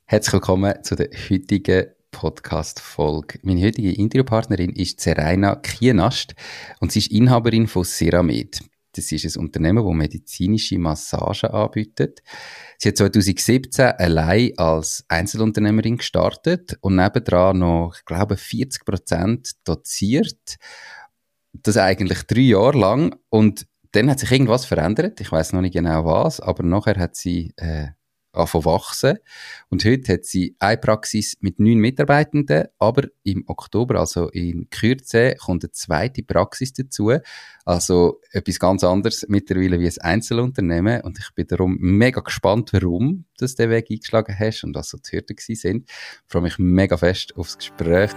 Herzlich willkommen zu der heutigen Podcast-Folge. Meine heutige Interviewpartnerin ist Seraina Kienast und sie ist Inhaberin von Seramed. Das ist ein Unternehmen, das medizinische Massagen anbietet. Sie hat 2017 allein als Einzelunternehmerin gestartet und nebendran noch, ich glaube, 40% doziert. Das eigentlich 3 Jahre lang. Und dann hat sich irgendwas verändert. Ich weiss noch nicht genau was, aber nachher hat sie angefangen wachsen. Und heute hat sie eine Praxis mit 9 Mitarbeitenden, aber im Oktober, also in Kürze, kommt eine zweite Praxis dazu. Also etwas ganz anderes mittlerweile wie ein Einzelunternehmen. Und ich bin darum mega gespannt, warum du den Weg eingeschlagen hast und was so die Hürden sind. Ich freue mich mega fest aufs Gespräch.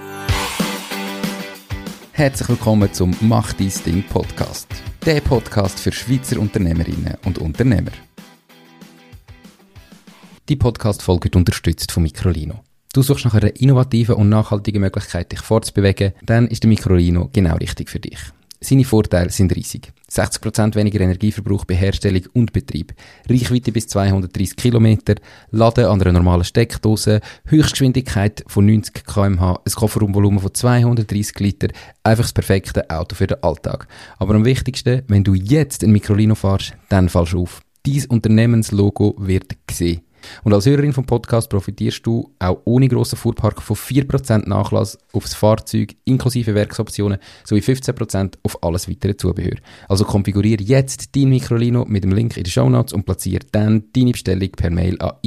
Herzlich willkommen zum Mach dein Ding Podcast. Der Podcast für Schweizer Unternehmerinnen und Unternehmer. Die Podcast-Folge wird unterstützt von Microlino. Du suchst nach einer innovativen und nachhaltigen Möglichkeit, dich fortzubewegen, dann ist der Microlino genau richtig für dich. Seine Vorteile sind riesig. 60% weniger Energieverbrauch bei Herstellung und Betrieb, Reichweite bis 230 km, Laden an einer normalen Steckdose, Höchstgeschwindigkeit von 90 km/h, ein Kofferraumvolumen von 230 Liter, einfach das perfekte Auto für den Alltag. Aber am wichtigsten, wenn du jetzt ein Microlino fährst, dann fallst du auf. Dein Unternehmenslogo wird gesehen. Und als Hörerin vom Podcast profitierst du auch ohne grossen Fuhrpark von 4% Nachlass aufs Fahrzeug inklusive Werksoptionen sowie 15% auf alles weitere Zubehör. Also konfiguriere jetzt dein Microlino mit dem Link in den Shownotes und platziere dann deine Bestellung per Mail an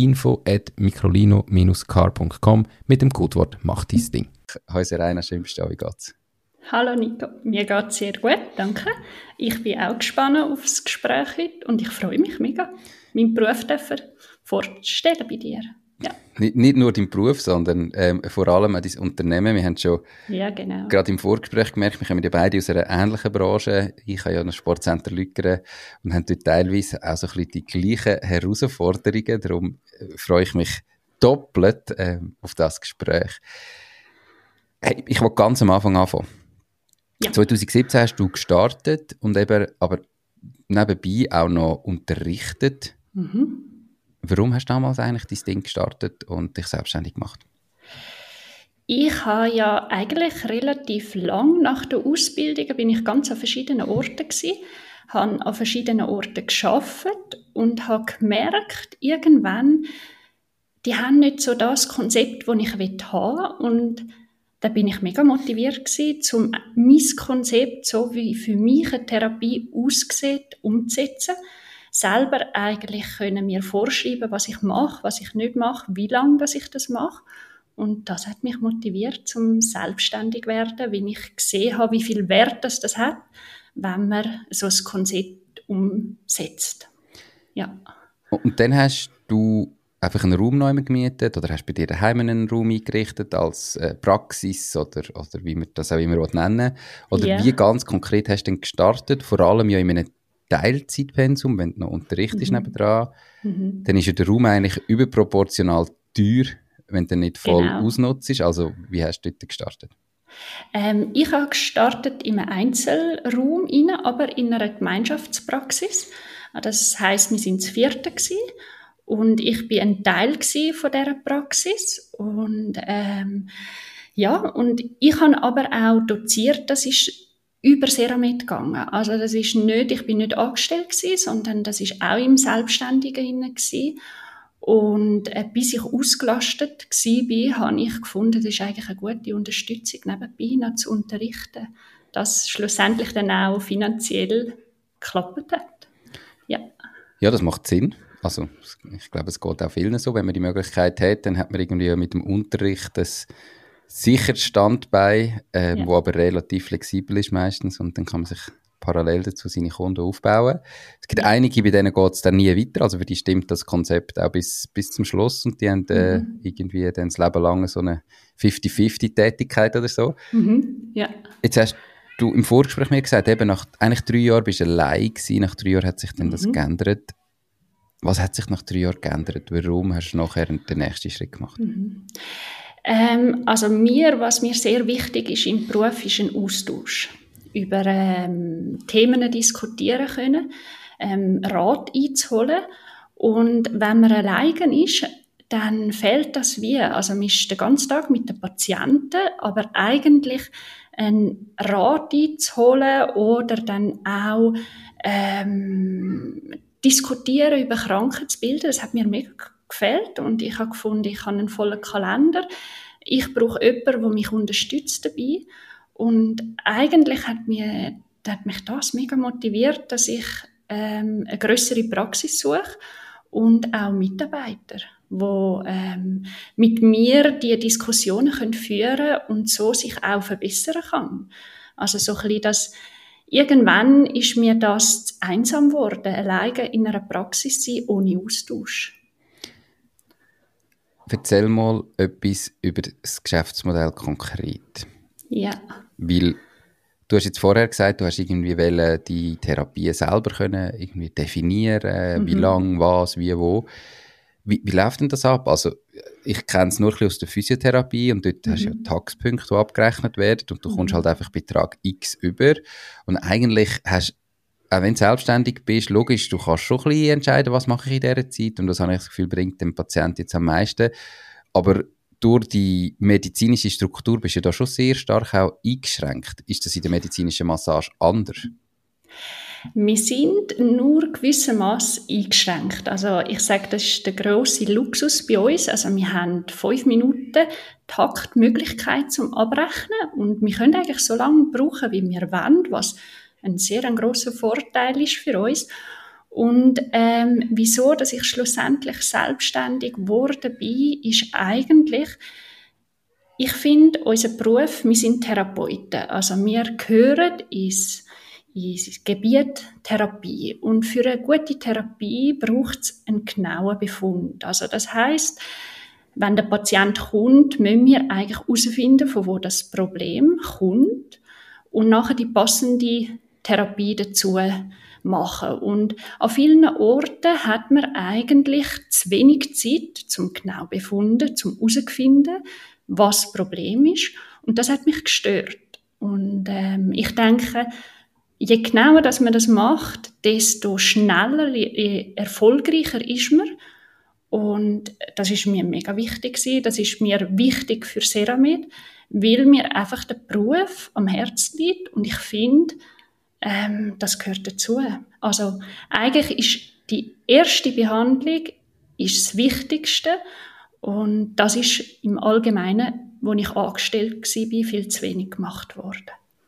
info@microlino-car.com mit dem Codewort «Mach dein Ding». Hallo Seraina, schön bist du da, wie geht's? Hallo Nico, mir geht's sehr gut, danke. Ich bin auch gespannt auf das Gespräch heute und ich freue mich mega, meinen Beruf vorzustellen bei dir. Ja. Nicht nur dein Beruf, sondern vor allem auch dein Unternehmen. Wir haben schon gerade im Vorgespräch gemerkt, wir kommen ja beide aus einer ähnlichen Branche. Ich habe ja ein Sportcenter Lüggeren und haben dort teilweise auch so ein bisschen die gleichen Herausforderungen. Darum freue ich mich doppelt auf das Gespräch. Hey, ich will ganz am Anfang anfangen. Ja. 2017 hast du gestartet und eben aber nebenbei auch noch unterrichtet. Mhm. Warum hast du damals eigentlich dein Ding gestartet und dich selbstständig gemacht? Ich habe ja eigentlich relativ lang nach der Ausbildung bin ich ganz an verschiedenen Orten gewesen, habe an verschiedenen Orten gearbeitet und habe gemerkt, irgendwann, die haben nicht so das Konzept, das ich haben will. Und da bin ich mega motiviert gewesen, mein Konzept, so wie für mich eine Therapie aussieht, umzusetzen. Selber eigentlich können mir vorschreiben, was ich mache, was ich nicht mache, wie lange dass ich das mache. Und das hat mich motiviert, zum selbstständig werden, weil ich gesehen habe, wie viel Wert das hat, wenn man so ein Konzept umsetzt. Ja. Und dann hast du einfach einen Raum neu gemietet oder hast bei dir daheim einen Raum eingerichtet als Praxis oder wie man das auch immer nennen will? Oder wie ganz konkret hast du denn gestartet? Vor allem ja in einem Teilzeitpensum, wenn du noch unterrichtest nebendran, dann ist ja der Raum eigentlich überproportional teuer, wenn du nicht voll ausnutzt. Also wie hast du dort gestartet? Ich habe gestartet in einem Einzelraum, aber in einer Gemeinschaftspraxis. Das heisst, wir waren das 4. gewesen. Und ich war ein Teil von dieser Praxis. Und und ich habe aber auch doziert, das ist über Seramed gegangen. Also das ist nicht, ich bin nicht angestellt gewesen, sondern das ist auch im Selbstständigen inne gewesen. Und bis ich ausgelastet war, habe ich gefunden, das ist eigentlich eine gute Unterstützung, nebenbei noch zu unterrichten, dass schlussendlich dann auch finanziell geklappt hat. Ja. Ja, das macht Sinn. Also ich glaube, es geht auch vielen so. Wenn man die Möglichkeit hat, dann hat man irgendwie mit dem Unterricht das sicheres Standbein, wo aber relativ flexibel ist meistens und dann kann man sich parallel dazu seine Kunden aufbauen. Es gibt einige, bei denen geht es dann nie weiter, also für die stimmt das Konzept auch bis zum Schluss und die haben irgendwie dann das Leben lang so eine 50-50-Tätigkeit oder so. Ja. Jetzt hast du im Vorgespräch mir gesagt, eben nach eigentlich 3 Jahren bist du allein gewesen, nach 3 Jahren hat sich dann das geändert. Was hat sich nach 3 Jahren geändert? Warum hast du nachher den nächsten Schritt gemacht? Also was mir sehr wichtig ist im Beruf, ist ein Austausch. Über Themen diskutieren können, Rat einzuholen. Und wenn man alleine ist, dann fehlt das wie. Also man ist den ganzen Tag mit den Patienten, aber eigentlich einen Rat einzuholen oder dann auch diskutieren über Krankheitsbilder, das hat mir mega gefällt und ich habe gefunden, ich habe einen vollen Kalender. Ich brauche jemanden, der mich unterstützt dabei. Und eigentlich hat mich das mega motiviert, dass ich eine grössere Praxis suche und auch Mitarbeiter, die mit mir die Diskussionen führen können und so sich auch verbessern kann. Also so ein bisschen irgendwann ist mir das zu einsam geworden, alleine in einer Praxis sein, ohne Austausch. Erzähl mal etwas über das Geschäftsmodell konkret. Ja. Weil du hast jetzt vorher gesagt, du hast irgendwie die Therapie selber können irgendwie definieren, wie lang, was, wie, wo. Wie läuft denn das ab? Also ich kenne es nur ein bisschen aus der Physiotherapie und dort hast du ja Taxpunkte, die abgerechnet werden und du kommst halt einfach Betrag X über. Und eigentlich hast, auch wenn du selbstständig bist, logisch, du kannst schon ein bisschen entscheiden, was mache ich in dieser Zeit und was habe ich das Gefühl, bringt dem Patienten jetzt am meisten. Aber durch die medizinische Struktur bist du da schon sehr stark auch eingeschränkt. Ist das in der medizinischen Massage anders? Wir sind nur gewissermaßen eingeschränkt. Also ich sage, das ist der grosse Luxus bei uns. Also wir haben 5 Minuten Taktmöglichkeit zum Abrechnen und wir können eigentlich so lange brauchen, wie wir wollen, was ein sehr grosser Vorteil ist für uns. Und wieso, dass ich schlussendlich selbstständig geworden bin, ist eigentlich, ich finde, unser Beruf, wir sind Therapeuten. Also wir gehören ins Gebiet Therapie. Und für eine gute Therapie braucht es einen genauen Befund. Also das heisst, wenn der Patient kommt, müssen wir eigentlich herausfinden, von wo das Problem kommt und nachher die passende Therapie dazu machen. Und an vielen Orten hat man eigentlich zu wenig Zeit, zum genau befunden, zum herauszufinden, was das Problem ist. Und das hat mich gestört. Und ich denke, je genauer dass man das macht, desto schneller, je erfolgreicher ist man. Und das ist mir mega wichtig gewesen. Das ist mir wichtig für Seramed, weil mir einfach der Beruf am Herzen liegt. Und ich finde, das gehört dazu. Also eigentlich ist die erste Behandlung ist das Wichtigste. Und das ist im Allgemeinen, wo ich angestellt war, viel zu wenig gemacht worden.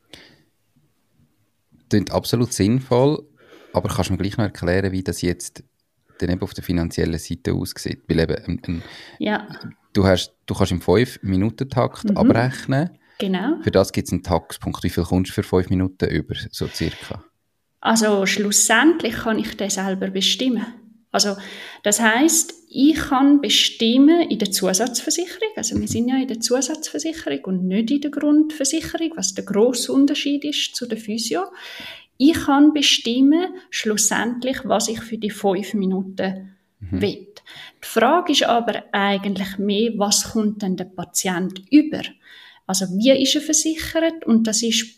Das klingt absolut sinnvoll, aber kannst du mir gleich noch erklären, wie das jetzt dann eben auf der finanziellen Seite aussieht? Weil eben, ja. Du kannst im 5-Minuten-Takt abrechnen. Genau. Für das gibt es einen Taxpunkt. Wie viel kommst du für 5 Minuten über, so circa? Also schlussendlich kann ich das selber bestimmen. Also das heisst, ich kann bestimmen in der Zusatzversicherung, also wir sind ja in der Zusatzversicherung und nicht in der Grundversicherung, was der grosse Unterschied ist zu der Physio. Ich kann bestimmen, schlussendlich, was ich für die 5 Minuten will. Die Frage ist aber eigentlich mehr, was kommt denn der Patient über? Also wie ist er versichert? Und das ist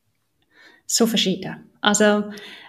so verschieden. Also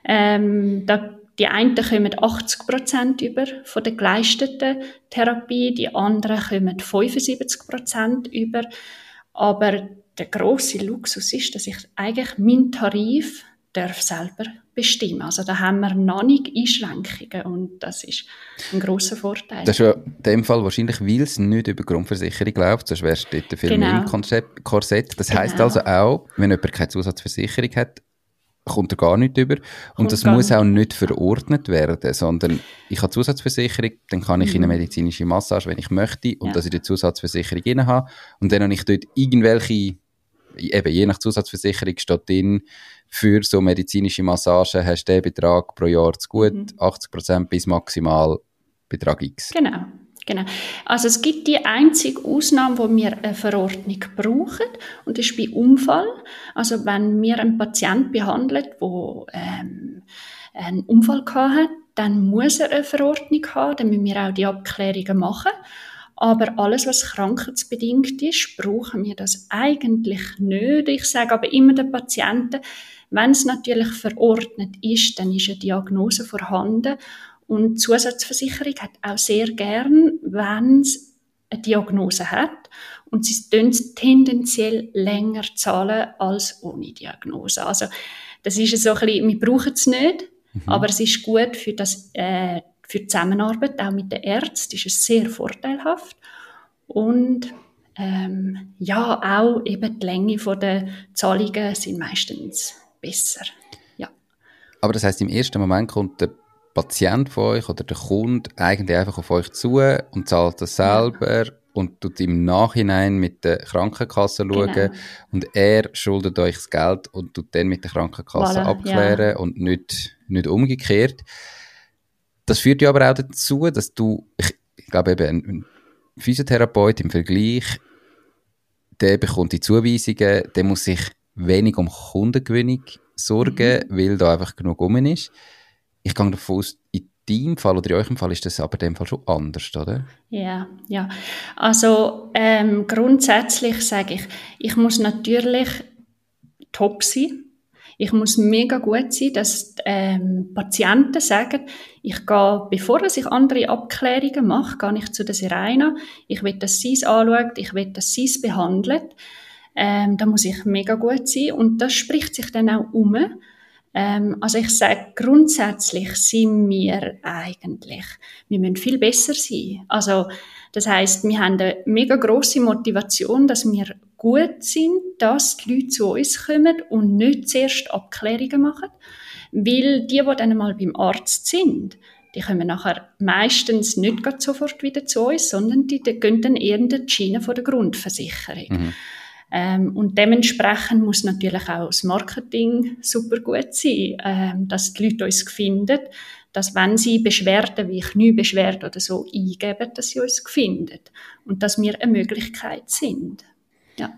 die einen kommen 80% über von der geleisteten Therapie, die anderen kommen 75% über. Aber der grosse Luxus ist, dass ich eigentlich meinen Tarif selber bestimmen darf. Also da haben wir noch nicht Einschränkungen und das ist ein grosser Vorteil. Das ist ja in dem Fall wahrscheinlich, weil es nicht über Grundversicherung läuft, sonst wärst du dort viel mehr im Korsett. Das heisst also auch, wenn jemand keine Zusatzversicherung hat, kommt er gar nicht über. Und das muss auch nicht verordnet werden, sondern ich habe Zusatzversicherung, dann kann ich in eine medizinische Massage, wenn ich möchte, und das in der Zusatzversicherung rein habe. Und dann habe ich dort irgendwelche, eben je nach Zusatzversicherung steht drin, für so medizinische Massagen hast du den Betrag pro Jahr zu gut, 80% bis maximal Betrag X. Genau. Also es gibt die einzige Ausnahme, wo wir eine Verordnung brauchen, und das ist bei Unfall. Also wenn wir einen Patienten behandeln, der einen Unfall hat, dann muss er eine Verordnung haben, dann müssen wir auch die Abklärungen machen. Aber alles, was krankheitsbedingt ist, brauchen wir das eigentlich nicht. Ich sage aber immer den Patienten, wenn es natürlich verordnet ist, dann ist eine Diagnose vorhanden Und die Zusatzversicherung hat auch sehr gern, wenn es eine Diagnose hat. Und sie tun tendenziell länger zahlen als ohne Diagnose. Also das ist so ein bisschen, wir brauchen es nicht, aber es ist gut für die Zusammenarbeit, auch mit den Ärzten, ist es sehr vorteilhaft. Und auch eben die Länge der Zahlungen sind meistens besser. Ja. Aber das heisst, im ersten Moment kommt der Patient von euch oder der Kunde eigentlich einfach auf euch zu und zahlt das selber und tut im Nachhinein mit der Krankenkasse schauen. Genau. Und er schuldet euch das Geld und tut dann mit der Krankenkasse abklären und nicht umgekehrt. Das führt ja aber auch dazu, dass ich glaube eben, ein Physiotherapeut im Vergleich, der bekommt die Zuweisungen, der muss sich wenig um Kundengewinnung sorgen, weil da einfach genug rum ist. Ich gehe davon aus, in deinem Fall oder in eurem Fall ist das aber in dem Fall schon anders, oder? Ja. Also grundsätzlich sage ich muss natürlich top sein. Ich muss mega gut sein, dass Patienten sagen, ich gehe, bevor ich andere Abklärungen mache, gehe ich zu der Serena. Ich will, dass sie es anschaut, ich will, dass sie es behandelt. Da muss ich mega gut sein und das spricht sich dann auch um. Also ich sage, grundsätzlich sind wir müssen viel besser sein. Also das heisst, wir haben eine mega grosse Motivation, dass wir gut sind, dass die Leute zu uns kommen und nicht zuerst Abklärungen machen. Weil die dann mal beim Arzt sind, die kommen nachher meistens nicht sofort wieder zu uns, sondern die gehen dann eher in die Schiene von der Grundversicherung. Und dementsprechend muss natürlich auch das Marketing super gut sein, dass die Leute uns finden, dass wenn sie Beschwerden wie Kniebeschwerden oder so eingeben, dass sie uns finden und dass wir eine Möglichkeit sind. Ja.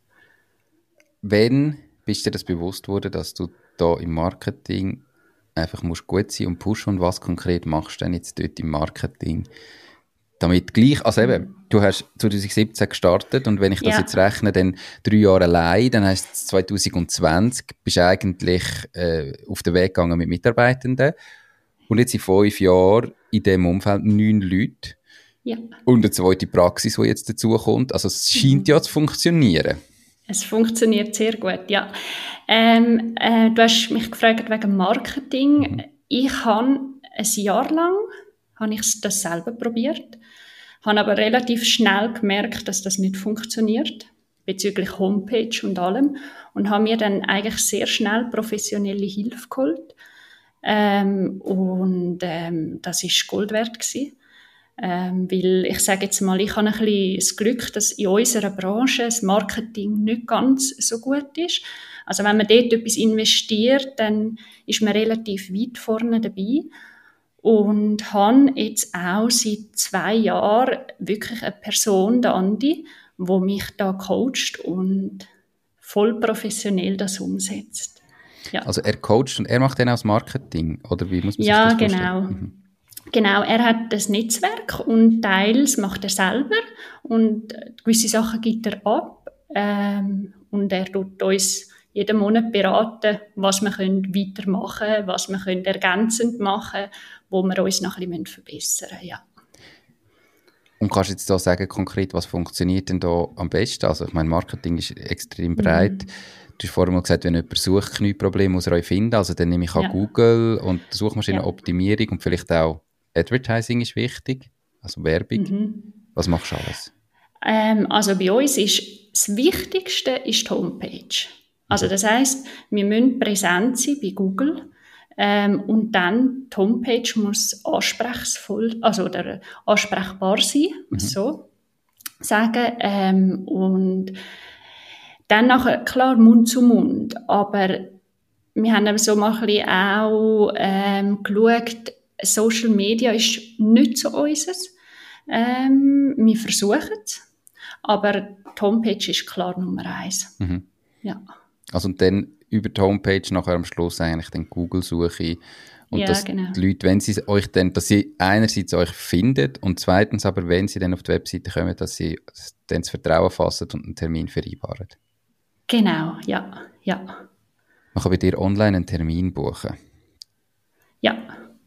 Wann bist dir das bewusst worden, dass du da im Marketing einfach musst gut sein und pushen und was konkret machst du denn jetzt dort im Marketing? Damit gleich, also eben, du hast 2017 gestartet und wenn ich das jetzt rechne, dann 3 Jahre allein, dann heisst es 2020 bist du eigentlich auf den Weg gegangen mit Mitarbeitenden und jetzt in 5 Jahren in diesem Umfeld 9 Leute und eine zweite Praxis, die jetzt dazu kommt. Also es scheint ja zu funktionieren. Es funktioniert sehr gut, ja. Du hast mich gefragt wegen Marketing. Ich habe ein Jahr lang das selber probiert, habe aber relativ schnell gemerkt, dass das nicht funktioniert, bezüglich Homepage und allem, und habe mir dann eigentlich sehr schnell professionelle Hilfe geholt. Das ist Gold wert gewesen. Weil ich sage jetzt mal, ich habe ein bisschen das Glück, dass in unserer Branche das Marketing nicht ganz so gut ist. Also wenn man dort etwas investiert, dann ist man relativ weit vorne dabei. Und habe jetzt auch seit 2 Jahren wirklich eine Person, der Andi, die mich da coacht und voll professionell das umsetzt. Ja. Also er coacht und er macht dann auch das Marketing, oder wie muss man sich das vorstellen? Genau. Genau, er hat das Netzwerk und teils macht er selber und gewisse Sachen gibt er ab und er tut uns jeden Monat beraten, was wir weitermachen können, was wir ergänzend machen können, wo wir uns noch ein bisschen verbessern müssen. Ja. Und kannst du jetzt da sagen, konkret, was funktioniert denn da am besten? Also ich meine, Marketing ist extrem breit. Du hast vorhin mal gesagt, wenn jemand sucht, Knieprobleme, muss er euch finden. Also dann nehme ich an Google und Suchmaschinenoptimierung und vielleicht auch Advertising ist wichtig, also Werbung. Was machst du alles? Also bei uns ist das Wichtigste ist die Homepage. Also das heisst, wir müssen präsent sein bei Google und dann die Homepage muss ansprechbar sein, so sagen. Und dann nachher, klar, Mund zu Mund, aber wir haben aber so mal ein bisschen auch geschaut, Social Media ist nicht so unseres. Wir versuchen es, aber die Homepage ist klar Nummer 1. Ja. Also und dann über die Homepage nachher am Schluss eigentlich dann Google-Suche und dass die Leute, wenn sie euch dann, dass sie einerseits euch finden und zweitens aber, wenn sie dann auf die Webseite kommen, dass sie dann das Vertrauen fassen und einen Termin vereinbaren. Genau, ja. Man kann bei dir online einen Termin buchen. Ja.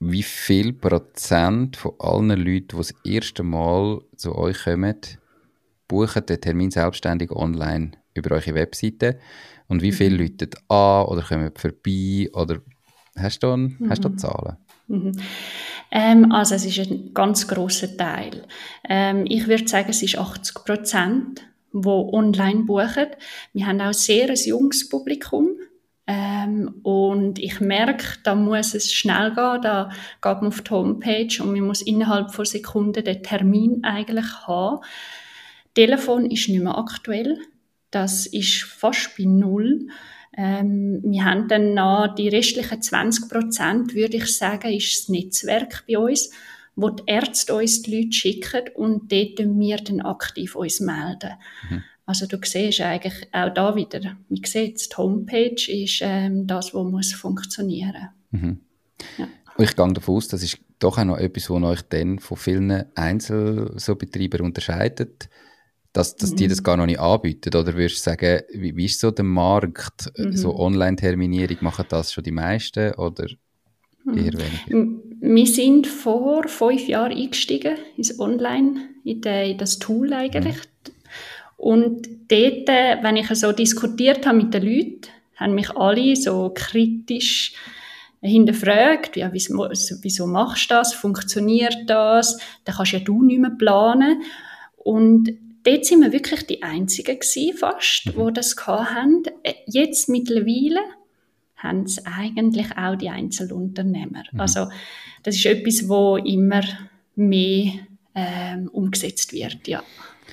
wie viel Prozent von allen Leuten, die das erste Mal zu euch kommen, buchen den Termin selbstständig online über eure Webseite? Und wie viele Leute an oder kommen vorbei? Oder hast du Zahlen? Also es ist ein ganz grosser Teil. Ich würde sagen, es ist 80%, die online buchen. Wir haben auch sehr ein junges Publikum. Und ich merke, da muss es schnell gehen, da geht man auf die Homepage und man muss innerhalb von Sekunden den Termin eigentlich haben. Telefon ist nicht mehr aktuell, das ist fast bei null. Wir haben dann noch die restlichen 20%, würde ich sagen, ist das Netzwerk bei uns, wo die Ärzte uns die Leute schicken und dort wir dann aktiv uns melden. Also du siehst eigentlich auch da wieder, wie sieht die Homepage ist das, was muss funktionieren. Ja. Ich gehe davon aus, das ist doch auch noch etwas, was euch dann von vielen Einzelbetreibern unterscheidet, dass die das gar noch nicht anbieten. Oder würdest du sagen, wie ist so der Markt? So Online-Terminierung, machen das schon die meisten oder eher weniger? Wir sind vor 5 Jahren eingestiegen ins Online, in das Tool eigentlich. Und dort, wenn ich so diskutiert habe mit den Leuten, haben mich alle so kritisch hinterfragt, ja, wieso machst du das, funktioniert das, dann kannst ja du nicht mehr planen. Und dort sind wir wirklich die Einzigen gewesen, fast, die das hatten. Jetzt mittlerweile haben es eigentlich auch die Einzelunternehmer. Also das ist etwas, wo immer mehr umgesetzt wird, ja.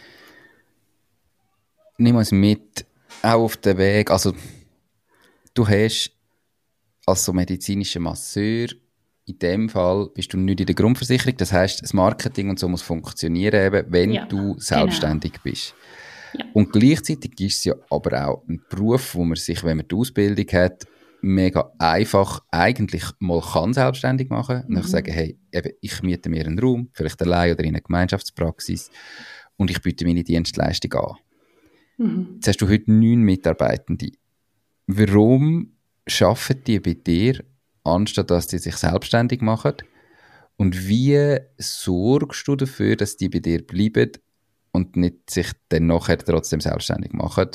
Nimm uns mit, auch auf den Weg. Also, du hast als so medizinischer Masseur, in dem Fall bist du nicht in der Grundversicherung. Das heisst, das Marketing und so muss funktionieren, eben, wenn du selbstständig bist. Ja. Und gleichzeitig ist es ja aber auch ein Beruf, wo man sich, wenn man die Ausbildung hat, mega einfach eigentlich mal kann selbstständig machen. Und ich sage, hey, eben, ich miete mir einen Raum, vielleicht allein oder in einer Gemeinschaftspraxis, und ich biete meine Dienstleistung an. Jetzt hast du heute 9 Mitarbeitende. Warum arbeiten die bei dir, anstatt dass die sich selbstständig machen? Und wie sorgst du dafür, dass die bei dir bleiben und nicht sich dann nachher trotzdem selbstständig machen?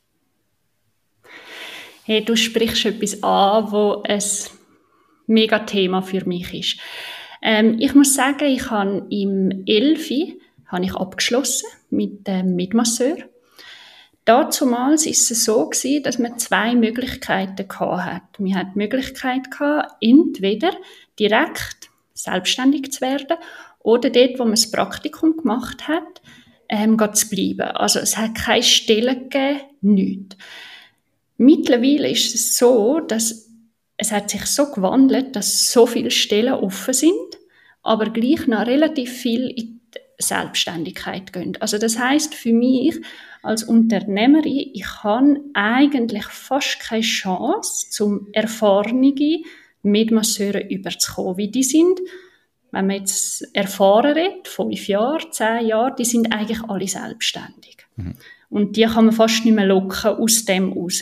Hey, du sprichst etwas an, wo ein mega Thema für mich ist. Ich muss sagen, ich habe im 11. abgeschlossen mit dem Mitmasseur. Dazumals war es so gewesen, dass man 2 Möglichkeiten hatte. Wir hatten die Möglichkeit gehabt, entweder direkt selbstständig zu werden oder dort, wo man das Praktikum gemacht hat, zu bleiben. Also es hat keine Stellen gegeben, nichts. Mittlerweile ist es so, dass es hat sich so gewandelt, dass so viele Stellen offen sind, aber gleich noch relativ viel in die Selbstständigkeit gehen. Also das heisst für mich als Unternehmerin, ich habe eigentlich fast keine Chance, zum erfahrene Mitmasseure überzukommen, wie die sind. Wenn man jetzt erfahren redet, 5 Jahre, 10 Jahre, die sind eigentlich alle selbstständig. Und die kann man fast nicht mehr locken aus dem raus.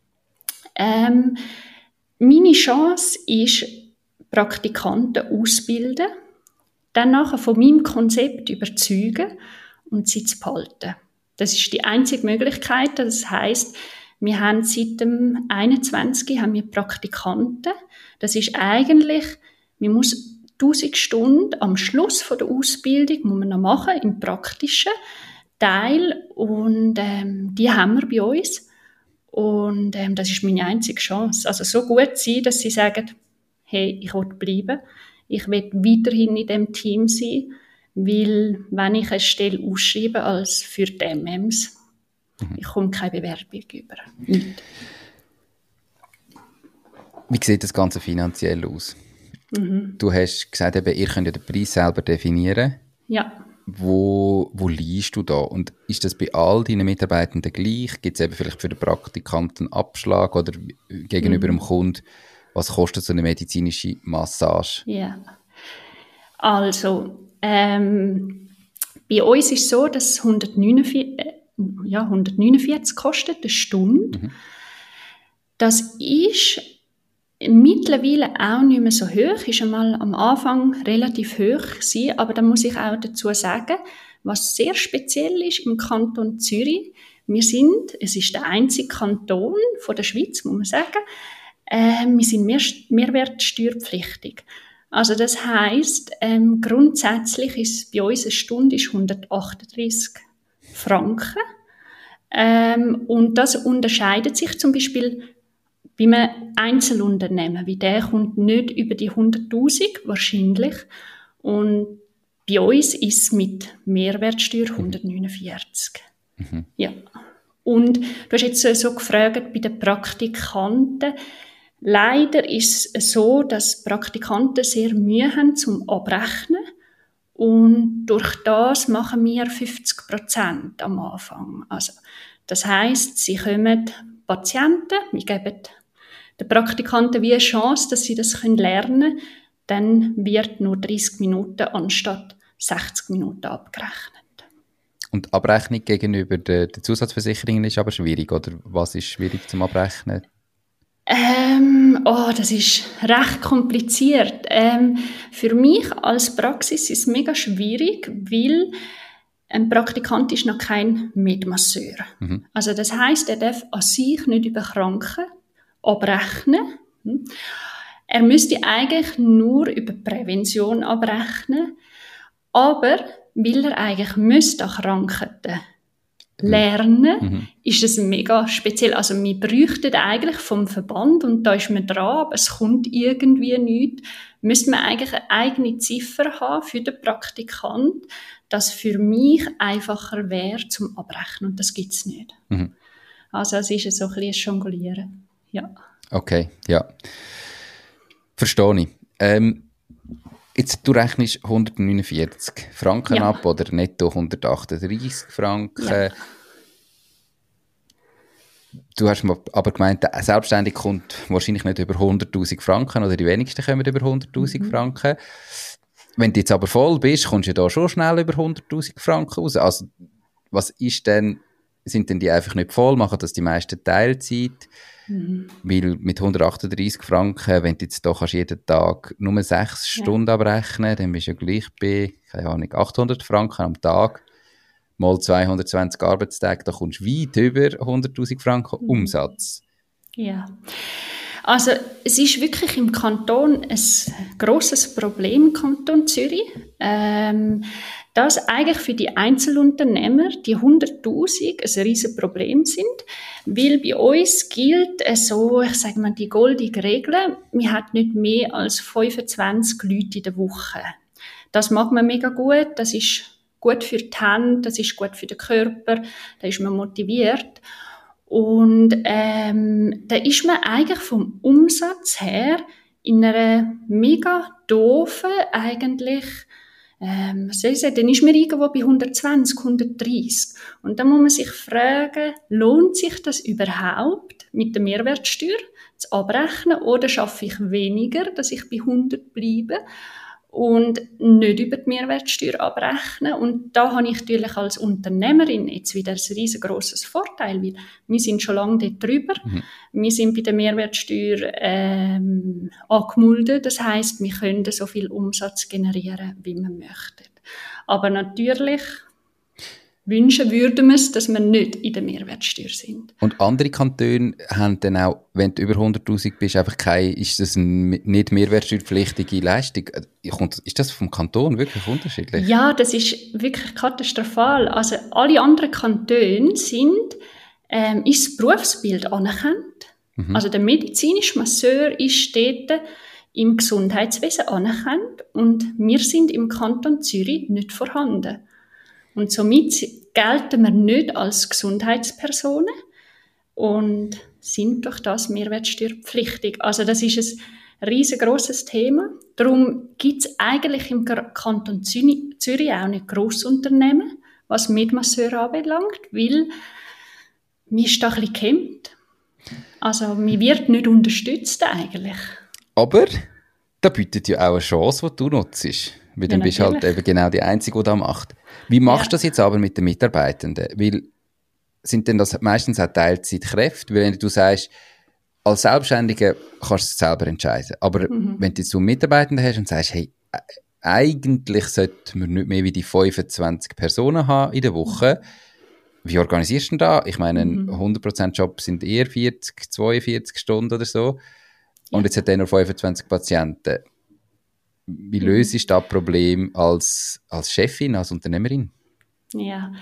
Meine Chance ist, Praktikanten ausbilden, dann nachher von meinem Konzept überzeugen und sie zu behalten. Das ist die einzige Möglichkeit. Das heisst, wir haben seit dem 21. haben wir Praktikanten. Das ist eigentlich, man muss 1000 Stunden am Schluss von der Ausbildung muss man noch machen, im praktischen Teil. Und die haben wir bei uns. Und das ist meine einzige Chance. Also so gut sein, dass sie sagen, hey, ich will bleiben. Ich will weiterhin in diesem Team sein, weil wenn ich eine Stelle ausschreibe als für die MMs, ich komme keine Bewerbung über. Nicht. Wie sieht das Ganze finanziell aus? Du hast gesagt, eben, ihr könnt ja den Preis selber definieren. Ja. Wo liegst du da? Und ist das bei all deinen Mitarbeitenden gleich? Gibt es eben vielleicht für den Praktikanten einen Abschlag oder gegenüber dem Kunden? Was kostet so eine medizinische Massage? Ja. Also, bei uns ist es so, dass es 149 kostet, eine Stunde. Das ist mittlerweile auch nicht mehr so hoch, ist einmal am Anfang relativ hoch gewesen, aber da muss ich auch dazu sagen, was sehr speziell ist im Kanton Zürich, es ist der einzige Kanton von der Schweiz, muss man sagen, wir sind mehrwertsteuerpflichtig. Also das heisst, grundsätzlich ist bei uns eine Stunde ist 138 Franken. Und das unterscheidet sich zum Beispiel bei einem Einzelunternehmen, wie der kommt nicht über die 100'000 wahrscheinlich. Und bei uns ist es mit Mehrwertsteuer 149. Mhm. Ja. Und du hast jetzt so gefragt bei den Praktikanten. Leider ist es so, dass Praktikanten sehr Mühe haben zum Abrechnen. Und durch das machen wir 50% am Anfang. Also, das heisst, sie kommen Patienten, wir geben den Praktikanten wie eine Chance, dass sie das lernen können, dann wird nur 30 Minuten anstatt 60 Minuten abgerechnet. Und die Abrechnung gegenüber den Zusatzversicherungen ist aber schwierig, oder? Was ist schwierig zum Abrechnen? Das ist recht kompliziert. Für mich als Praxis ist es mega schwierig, weil ein Praktikant ist noch kein Medmasseur. Mhm. Also das heisst, er darf an sich nicht über Kranken abrechnen. Er müsste eigentlich nur über Prävention abrechnen, aber weil er eigentlich müsste an Krankheiten lernen, ist es mega speziell. Also wir bräuchten eigentlich vom Verband, und da ist man dran, aber es kommt irgendwie nichts, müsste man eigentlich eine eigene Ziffer haben für den Praktikant, das für mich einfacher wäre zum Abrechnen, und das gibt es nicht. Mhm. Also es ist so ein bisschen ein Jonglieren. Ja. Okay, ja. Verstehe ich. Jetzt, du rechnest 149 Franken ab oder netto 138 Franken. Ja. Du hast aber gemeint, der Selbstständige kommt wahrscheinlich nicht über 100'000 Franken oder die wenigsten kommen über 100'000 Franken. Wenn du jetzt aber voll bist, kommst du ja da schon schnell über 100'000 Franken raus. Also, was ist denn, sind denn die einfach nicht voll? Machen das die meisten Teilzeit? Weil mit 138 Franken, wenn du jetzt da kannst jeden Tag nur 6 Stunden abrechnen, dann bist du ja gleich bei, keine Ahnung, 800 Franken am Tag, mal 220 Arbeitstage, da kommst du weit über 100'000 Franken Umsatz. Ja, also es ist wirklich im Kanton ein grosses Problem, im Kanton Zürich, dass eigentlich für die Einzelunternehmer die 100'000 ein riesen Problem sind, weil bei uns gilt so, ich sage mal, die goldige Regel, man hat nicht mehr als 25 Leute in der Woche. Das mag man mega gut, das ist gut für die Hände, das ist gut für den Körper, da ist man motiviert. Und da ist man eigentlich vom Umsatz her in einer mega doofen eigentlich, was soll ich sagen, dann ist man irgendwo bei 120, 130. Und dann muss man sich fragen, lohnt sich das überhaupt mit der Mehrwertsteuer zu abrechnen, oder schaffe ich weniger, dass ich bei 100 bleibe und nicht über die Mehrwertsteuer abrechnen? Und da habe ich natürlich als Unternehmerin jetzt wieder ein riesengroßes Vorteil, weil wir sind schon lange dort drüber. Wir sind bei der Mehrwertsteuer angemeldet. Das heisst, wir können so viel Umsatz generieren, wie wir möchten. Aber natürlich wünschen würden wir es, dass wir nicht in der Mehrwertsteuer sind. Und andere Kantone haben dann auch, wenn du über 100'000 bist, einfach ist das eine nicht mehrwertsteuerpflichtige Leistung? Ist das vom Kanton wirklich unterschiedlich? Ja, das ist wirklich katastrophal. Also alle anderen Kantone sind, ist das Berufsbild anerkannt. Also der medizinische Masseur ist dort im Gesundheitswesen anerkannt, und wir sind im Kanton Zürich nicht vorhanden. Und somit gelten wir nicht als Gesundheitspersonen und sind durch das mehrwertsteuerpflichtig. Also das ist ein riesengroßes Thema. Darum gibt es eigentlich im Kanton Zürich auch nicht Grossunternehmen, was Medmasseur anbelangt, weil man ist da ein bisschen gehemmt. Also man wird nicht unterstützt eigentlich. Aber da bietet ja auch eine Chance, die du nutzt. Weil dann bist du halt eben genau die Einzige, die das macht. Wie machst du das jetzt aber mit den Mitarbeitenden? Weil sind denn das meistens auch Teilzeitkräfte? Weil wenn du sagst, als Selbstständiger kannst du es selber entscheiden. Aber wenn du jetzt so Mitarbeitende hast und sagst, hey, eigentlich sollten wir nicht mehr wie die 25 Personen haben in der Woche, wie organisierst du denn da? Ich meine, ein 100%-Job sind eher 40, 42 Stunden oder so. Und jetzt hat er nur 25 Patienten. Wie löst du das Problem als Chefin, als Unternehmerin? Ja,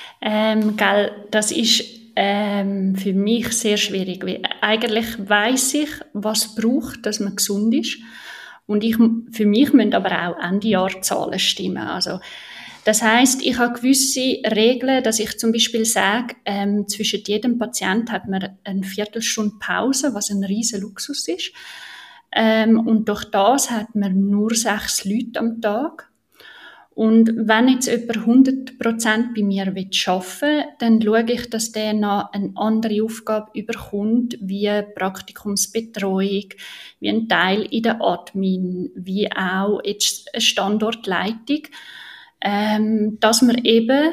das ist für mich sehr schwierig, weil eigentlich weiss ich, was es braucht, dass man gesund ist. Und für mich müssen aber auch Ende-Jahr-Zahlen stimmen. Also, das heisst, ich habe gewisse Regeln, dass ich zum Beispiel sage, zwischen jedem Patient hat man eine Viertelstunde Pause, was ein riesen Luxus ist. Und durch das hat man nur 6 Leute am Tag. Und wenn jetzt jemand 100% bei mir arbeiten will, dann schaue ich, dass der noch eine andere Aufgabe überkommt, wie Praktikumsbetreuung, wie ein Teil in der Admin, wie auch jetzt eine Standortleitung, dass man eben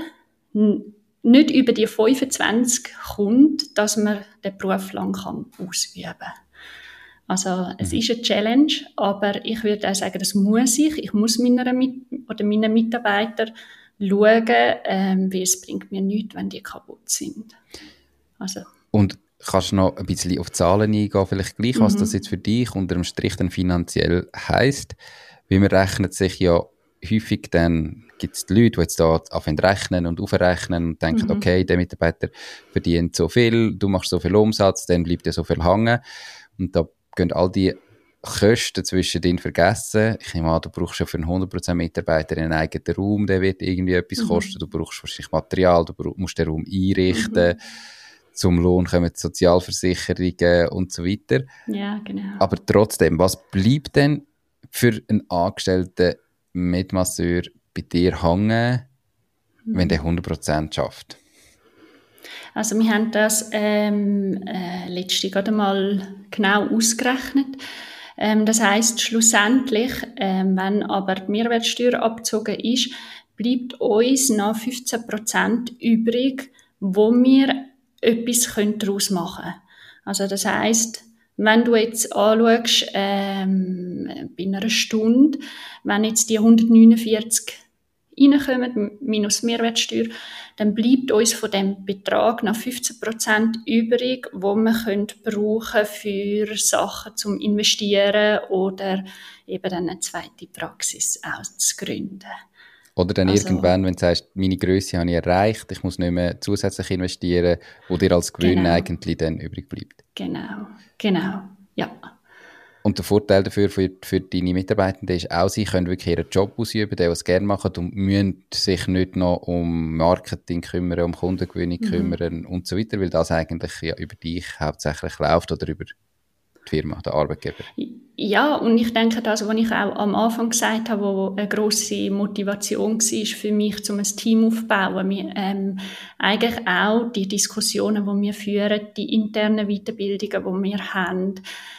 nicht über die 25 kommt, dass man den Beruf lang ausüben kann. Also es ist eine Challenge, aber ich würde auch sagen, das muss ich. Ich muss meinen Mitarbeitern schauen, weil es bringt mir nichts, wenn die kaputt sind. Also. Und kannst du noch ein bisschen auf Zahlen eingehen, vielleicht gleich, was das jetzt für dich unter dem Strich dann finanziell heisst? Weil man rechnet sich ja häufig, dann gibt es die Leute, die jetzt da anfangen rechnen und aufrechnen und denken, okay, der Mitarbeiter verdient so viel, du machst so viel Umsatz, dann bleibt ja so viel hängen. Und da gehen all die Kosten zwischen denen vergessen. Ich nehme an, du brauchst ja für einen 100% Mitarbeiter einen eigenen Raum, der wird irgendwie etwas kosten. Du brauchst wahrscheinlich Material, du musst den Raum einrichten. Zum Lohn kommen die Sozialversicherungen und so weiter. Ja, genau. Aber trotzdem, was bleibt denn für einen Angestellten Medmasseur bei dir hängen, wenn der 100% schafft? Also wir haben das letztens gerade mal genau ausgerechnet. Das heisst, schlussendlich, wenn aber die Mehrwertsteuer abgezogen ist, bleibt uns noch 15% übrig, wo wir etwas daraus machen können. Also das heisst, wenn du jetzt anschaust, bei einer Stunde, wenn jetzt die 149 reinkommen, minus Mehrwertsteuer, dann bleibt uns von dem Betrag noch 15% übrig, wo wir brauchen für Sachen zum Investieren oder eben dann eine zweite Praxis auszugründen. Oder dann irgendwann, wenn du sagst, meine Grösse habe ich erreicht, ich muss nicht mehr zusätzlich investieren, wo dir als Gewinn eigentlich dann übrig bleibt. Genau, ja. Und der Vorteil dafür für deine Mitarbeitenden ist auch, sie können wirklich ihren Job ausüben, den sie gerne machen und müssen sich nicht noch um Marketing kümmern, um Kundengewinnung kümmern und so weiter, weil das eigentlich ja über dich hauptsächlich läuft oder über die Firma, den Arbeitgeber. Ja, und ich denke, das, was ich auch am Anfang gesagt habe, wo eine grosse Motivation war für mich, um ein Team aufzubauen, eigentlich auch die Diskussionen, die wir führen, die internen Weiterbildungen, die wir haben,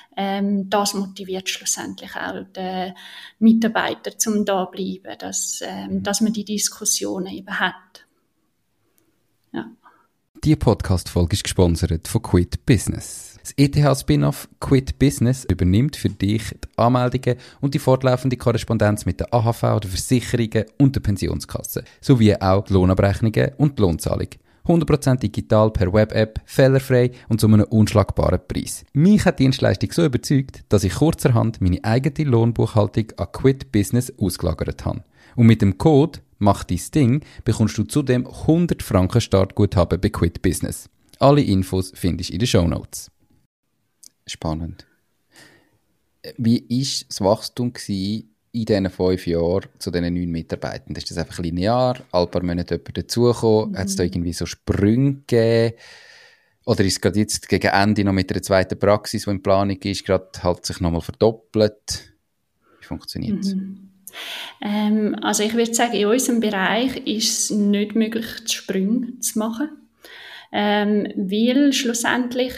das motiviert schlussendlich auch die Mitarbeiter, zum da bleiben, dass man die Diskussionen eben hat. Ja. Die Podcast-Folge ist gesponsert von Quit Business. Das ETH-Spin-off Quit Business übernimmt für dich die Anmeldungen und die fortlaufende Korrespondenz mit der AHV, der Versicherungen und der Pensionskasse, sowie auch die Lohnabrechnungen und die Lohnzahlung. 100% digital per Web-App, fehlerfrei und zu einem unschlagbaren Preis. Mich hat die Dienstleistung so überzeugt, dass ich kurzerhand meine eigene Lohnbuchhaltung an Quit Business ausgelagert habe. Und mit dem Code «Mach dein Ding» bekommst du zudem 100 Franken Startguthaben bei Quit Business. Alle Infos findest du in den Shownotes. Spannend. Wie war das Wachstum in diesen 5 Jahren zu diesen 9 Mitarbeitern? Ist das einfach linear? Alle paar Monate jemand dazugekommen? Hat es da irgendwie so Sprünge gegeben? Oder ist es gerade jetzt gegen Ende noch mit einer zweiten Praxis, die in Planung ist, gerade halt sich nochmal verdoppelt? Wie funktioniert es? Also ich würde sagen, in unserem Bereich ist es nicht möglich, Sprünge zu machen, weil schlussendlich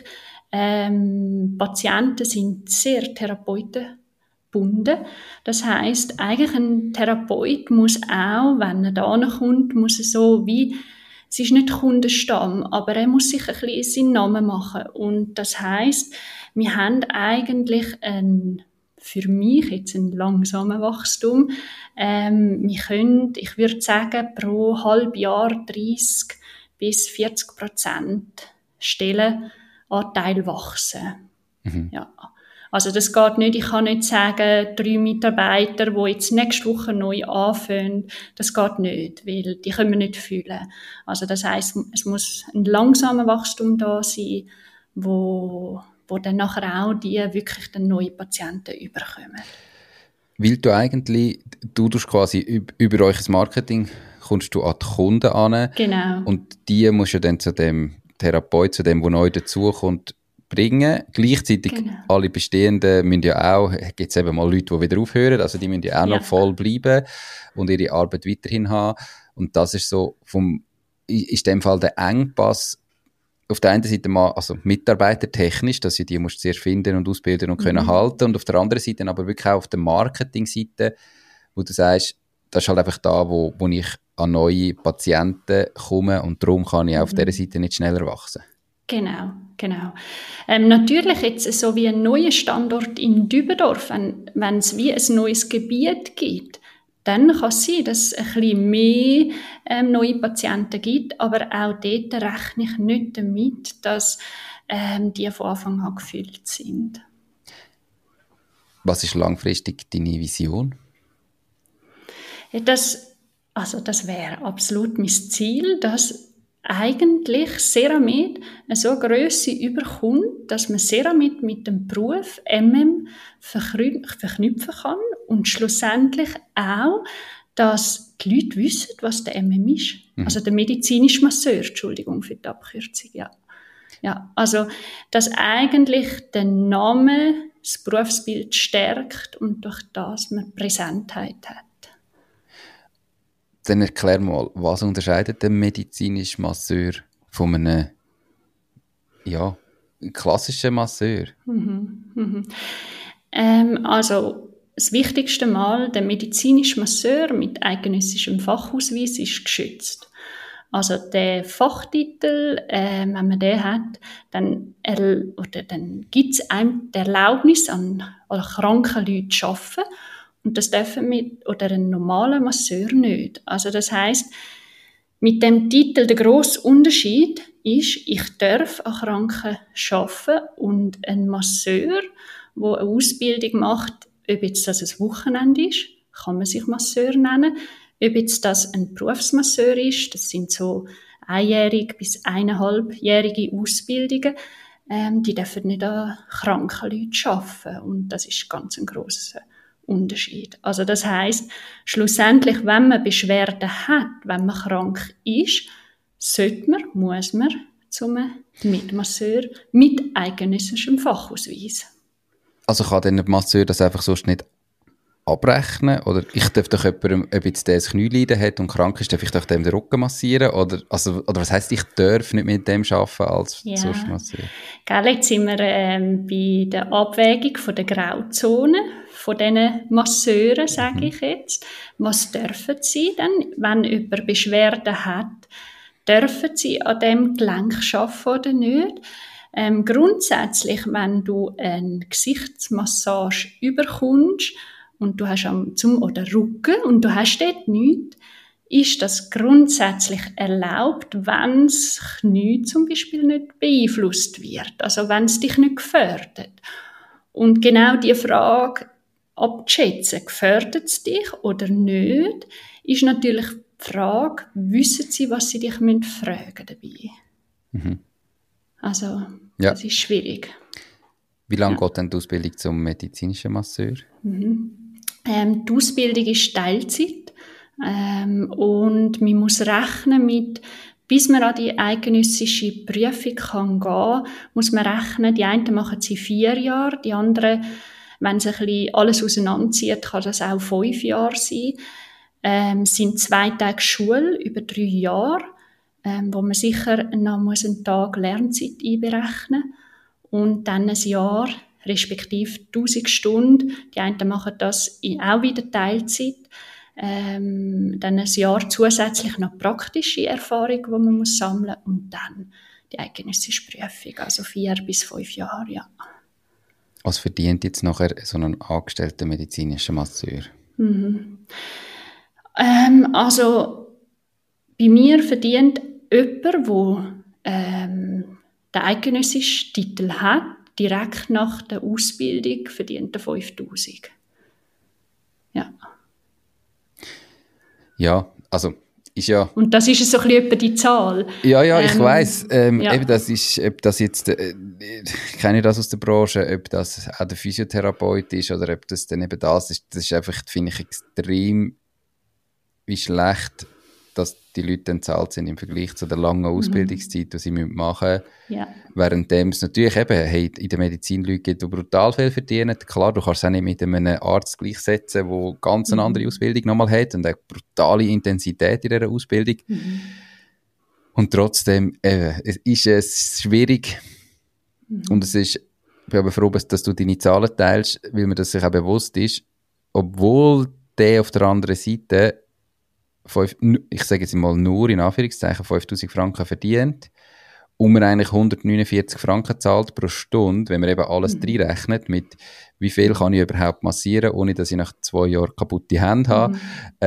Patienten sind sehr therapeutengebunden. Das heisst, eigentlich ein Therapeut muss auch, wenn er da kommt, muss er so wie es ist nicht Kundenstamm, aber er muss sich ein bisschen seinen Namen machen. Und das heisst, wir haben eigentlich für mich jetzt ein langsames Wachstum. Wir können, ich würde sagen, pro Halbjahr 30 bis 40% Stellenanteil wachsen. Ja. Also das geht nicht, ich kann nicht sagen, 3 Mitarbeiter, die jetzt nächste Woche neu anfangen, das geht nicht, weil die können wir nicht füllen. Also das heisst, es muss ein langsamer Wachstum da sein, wo dann nachher auch die wirklich den neuen Patienten überkommen. Weil du tust quasi über euch Marketing, kommst du an die Kunden an. Genau. Und die musst du dann zu dem Therapeut, zu dem, der neu dazukommt, bringen. Gleichzeitig alle Bestehenden müssen ja auch, gibt es eben mal Leute, die wieder aufhören, also die müssen ja auch noch voll bleiben und ihre Arbeit weiterhin haben. Und das ist so ist in dem Fall der Engpass auf der einen Seite mal, also mitarbeitertechnisch, dass die musst du zuerst finden und ausbilden und können halten, und auf der anderen Seite aber wirklich auch auf der Marketingseite, wo du sagst, das ist halt einfach da, wo ich an neue Patienten komme, und darum kann ich auf dieser Seite nicht schneller wachsen. Genau. Natürlich jetzt so wie ein neuer Standort in Dübendorf, wenn es wie ein neues Gebiet gibt, dann kann es sein, dass es ein bisschen mehr neue Patienten gibt, aber auch dort rechne ich nicht damit, dass die von Anfang an gefüllt sind. Was ist langfristig deine Vision? Das wäre absolut mein Ziel, dass eigentlich Seramed eine so Grösse überkommt, dass man Seramed mit dem Beruf verknüpfen kann und schlussendlich auch, dass die Leute wissen, was der ist. Also der medizinische Masseur, Entschuldigung für die Abkürzung, ja. Also, dass eigentlich der Name das Berufsbild stärkt und durch das man Präsentheit hat. Dann erklär mal, was unterscheidet der medizinische Masseur von einem klassischen Masseur? Also das wichtigste Mal, der medizinische Masseur mit eidgenössischem Fachausweis ist geschützt. Also der Fachtitel, wenn man den hat, dann gibt es einem die Erlaubnis, an kranken Leuten zu arbeiten. Und das dürfen ein normaler Masseur nicht. Also das heisst, mit dem Titel der grosse Unterschied ist, ich darf an Kranken arbeiten, und ein Masseur, der eine Ausbildung macht, ob jetzt das ein Wochenende ist, kann man sich Masseur nennen. Ob jetzt das ein Berufsmasseur ist, das sind so 1-jährige bis 1,5-jährige Ausbildungen, die dürfen nicht an kranken Leuten arbeiten. Und das ist ganz ein grosser Unterschied. Also das heisst, schlussendlich, wenn man Beschwerden hat, wenn man krank ist, muss man zum Mitmasseur mit eidgenössischem Fachausweis. Also kann der Masseur das einfach sonst nicht abrechnen? Oder ich darf doch jemandem, ob jetzt der ein Knieleiden hat und krank ist, darf ich doch dem den Rücken massieren? Oder was heisst, ich darf nicht mit dem arbeiten als sonst Masseur? Jetzt sind wir bei der Abwägung von der Grauzone von diesen Masseuren, sage ich jetzt. Was dürfen sie denn, wenn jemand Beschwerden hat? Dürfen sie an dem Gelenk arbeiten oder nicht? Grundsätzlich, wenn du eine Gesichtsmassage überkommst und du hast oder Rücken und du hast dort nichts, ist das grundsätzlich erlaubt, wenn das Knie zum Beispiel nicht beeinflusst wird, also wenn es dich nicht gefährdet. Und genau die Frage abzuschätzen, gefährdet es dich oder nicht, ist natürlich die Frage, wissen sie, was sie dich fragen dabei? Also, das ist schwierig. Wie lange geht denn die Ausbildung zum medizinischen Masseur? Die Ausbildung ist Teilzeit. Und man muss rechnen mit, bis man an die eidgenössische Prüfung gehen kann, muss man rechnen, die einen machen sie 4 Jahre, die anderen, wenn sie ein bisschen alles auseinanderzieht, kann das auch 5 Jahre sein. Es sind 2 Tage Schule über 3 Jahre, wo man sicher noch einen Tag Lernzeit einberechnen muss. Und dann ein Jahr, respektive 1000 Stunden. Die einen machen das auch wieder Teilzeit. dann ein Jahr zusätzlich noch praktische Erfahrung, die man muss sammeln muss, und dann die eidgenössische Prüfung, also 4 bis 5 Jahre, ja. Was verdient jetzt nachher so ein angestellter medizinischer Masseur? Also bei mir verdient jemand, der den eidgenössischen Titel hat, direkt nach der Ausbildung verdient er 5'000. Ja. Ja, also ist ja... Und das ist so ein bisschen etwa die Zahl. Ja, ich weiss. Ja. Eben das ist, ob das jetzt, ich kenne das aus der Branche, ob das auch der Physiotherapeut ist oder ob das dann eben das ist einfach, finde ich, extrem wie schlecht, dass die Leute entzahlt sind im Vergleich zu der langen Ausbildungszeit, die sie machen müssen. Ja. Währenddem es natürlich eben, hey, in der Medizin Leute gibt, die brutal viel verdienen. Klar, du kannst es auch nicht mit einem Arzt gleichsetzen, der ganz eine andere Ausbildung nochmal hat und eine brutale Intensität in dieser Ausbildung. Und trotzdem ist es schwierig. Und es ist, ich bin aber froh, dass du deine Zahlen teilst, weil mir das sich auch bewusst ist, obwohl der auf der anderen Seite ich sage jetzt mal nur in Anführungszeichen 5'000 Franken verdient und man eigentlich 149 Franken zahlt pro Stunde, wenn man eben alles reinrechnet, mit wie viel kann ich überhaupt massieren, ohne dass ich nach 2 Jahren kaputte Hände habe,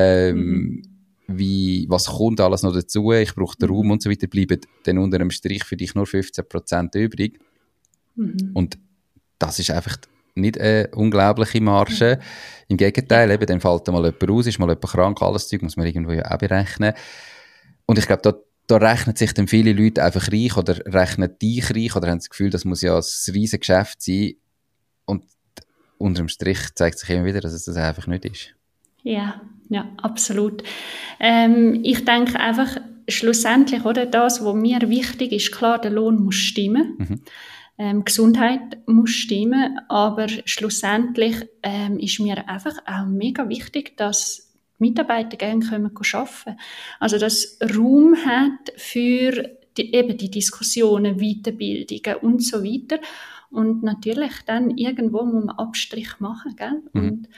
was kommt alles noch dazu, ich brauche den Raum und so weiter, bleiben dann unter einem Strich für dich nur 15% übrig. Und das ist einfach nicht eine unglaubliche Marge. Im Gegenteil, eben, dann fällt mal jemand aus, ist mal jemand krank, alles Zeug muss man irgendwo ja auch berechnen. Und ich glaube, da rechnen sich dann viele Leute einfach reich oder rechnen dich reich oder haben das Gefühl, das muss ja ein riesiges Geschäft sein. Und unterm Strich zeigt sich immer wieder, dass es das einfach nicht ist. Ja, absolut. Ich denke einfach, schlussendlich, oder, das, was mir wichtig ist, klar, der Lohn muss stimmen. Gesundheit muss stimmen, aber schlussendlich ist mir einfach auch mega wichtig, dass die Mitarbeiter gerne arbeiten können. Also, dass Raum hat für eben die Diskussionen, Weiterbildungen und so weiter. Und natürlich dann irgendwo muss man Abstrich machen, gell? Und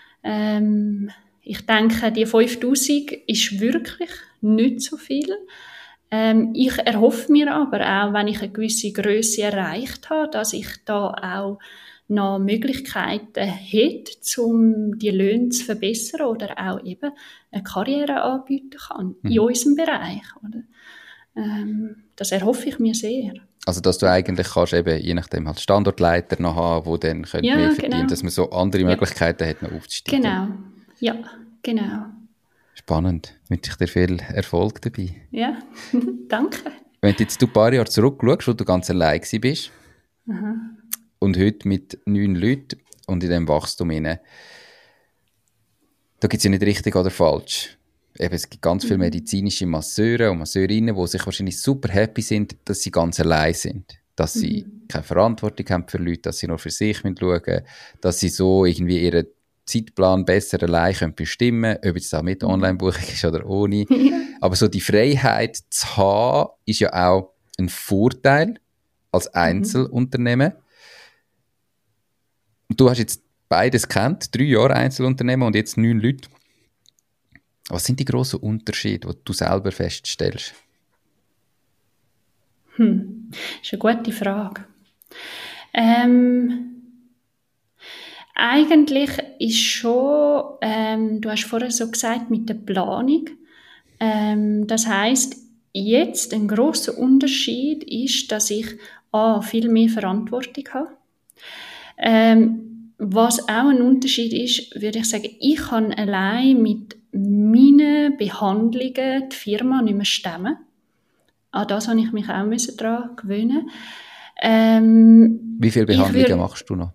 ich denke, die 5'000 ist wirklich nicht so viel. Ich erhoffe mir aber auch, wenn ich eine gewisse Grösse erreicht habe, dass ich da auch noch Möglichkeiten hätte, um die Löhne zu verbessern oder auch eben eine Karriere anbieten kann in unserem Bereich. Oder? Das erhoffe ich mir sehr. Also, dass du eigentlich kannst eben, je nachdem, halt Standortleiter noch haben, die dann mehr verdienen, genau. Dass man so andere Möglichkeiten hat, noch aufzusteigen. Genau, ja, genau. Spannend. Wünsche ich dir viel Erfolg dabei. Ja, danke. Wenn du jetzt ein paar Jahre zurückschaust, wo du ganz allein warst und heute mit 9 Leuten und in diesem Wachstum hinein, da gibt es ja nicht richtig oder falsch. Eben, es gibt ganz viele medizinische Masseure und Masseurinnen, die sich wahrscheinlich super happy sind, dass sie ganz allein sind. Dass sie keine Verantwortung haben für Leute, dass sie nur für sich schauen müssen, dass sie so irgendwie ihren Zeitplan besser allein bestimmen können, ob es auch mit Online-Buchung ist oder ohne. Aber so die Freiheit zu haben, ist ja auch ein Vorteil als Einzelunternehmen. Du hast jetzt beides gekannt, 3 Jahre Einzelunternehmen und jetzt 9 Leute. Was sind die grossen Unterschiede, die du selber feststellst? Das ist eine gute Frage. Eigentlich ist schon, du hast vorher so gesagt, mit der Planung. Das heisst, jetzt ein grosser Unterschied ist, dass ich viel mehr Verantwortung habe. Was auch ein Unterschied ist, würde ich sagen, ich kann allein mit meinen Behandlungen die Firma nicht mehr stemmen. An das habe ich mich auch daran gewöhnen. Wie viele Behandlungen machst du noch?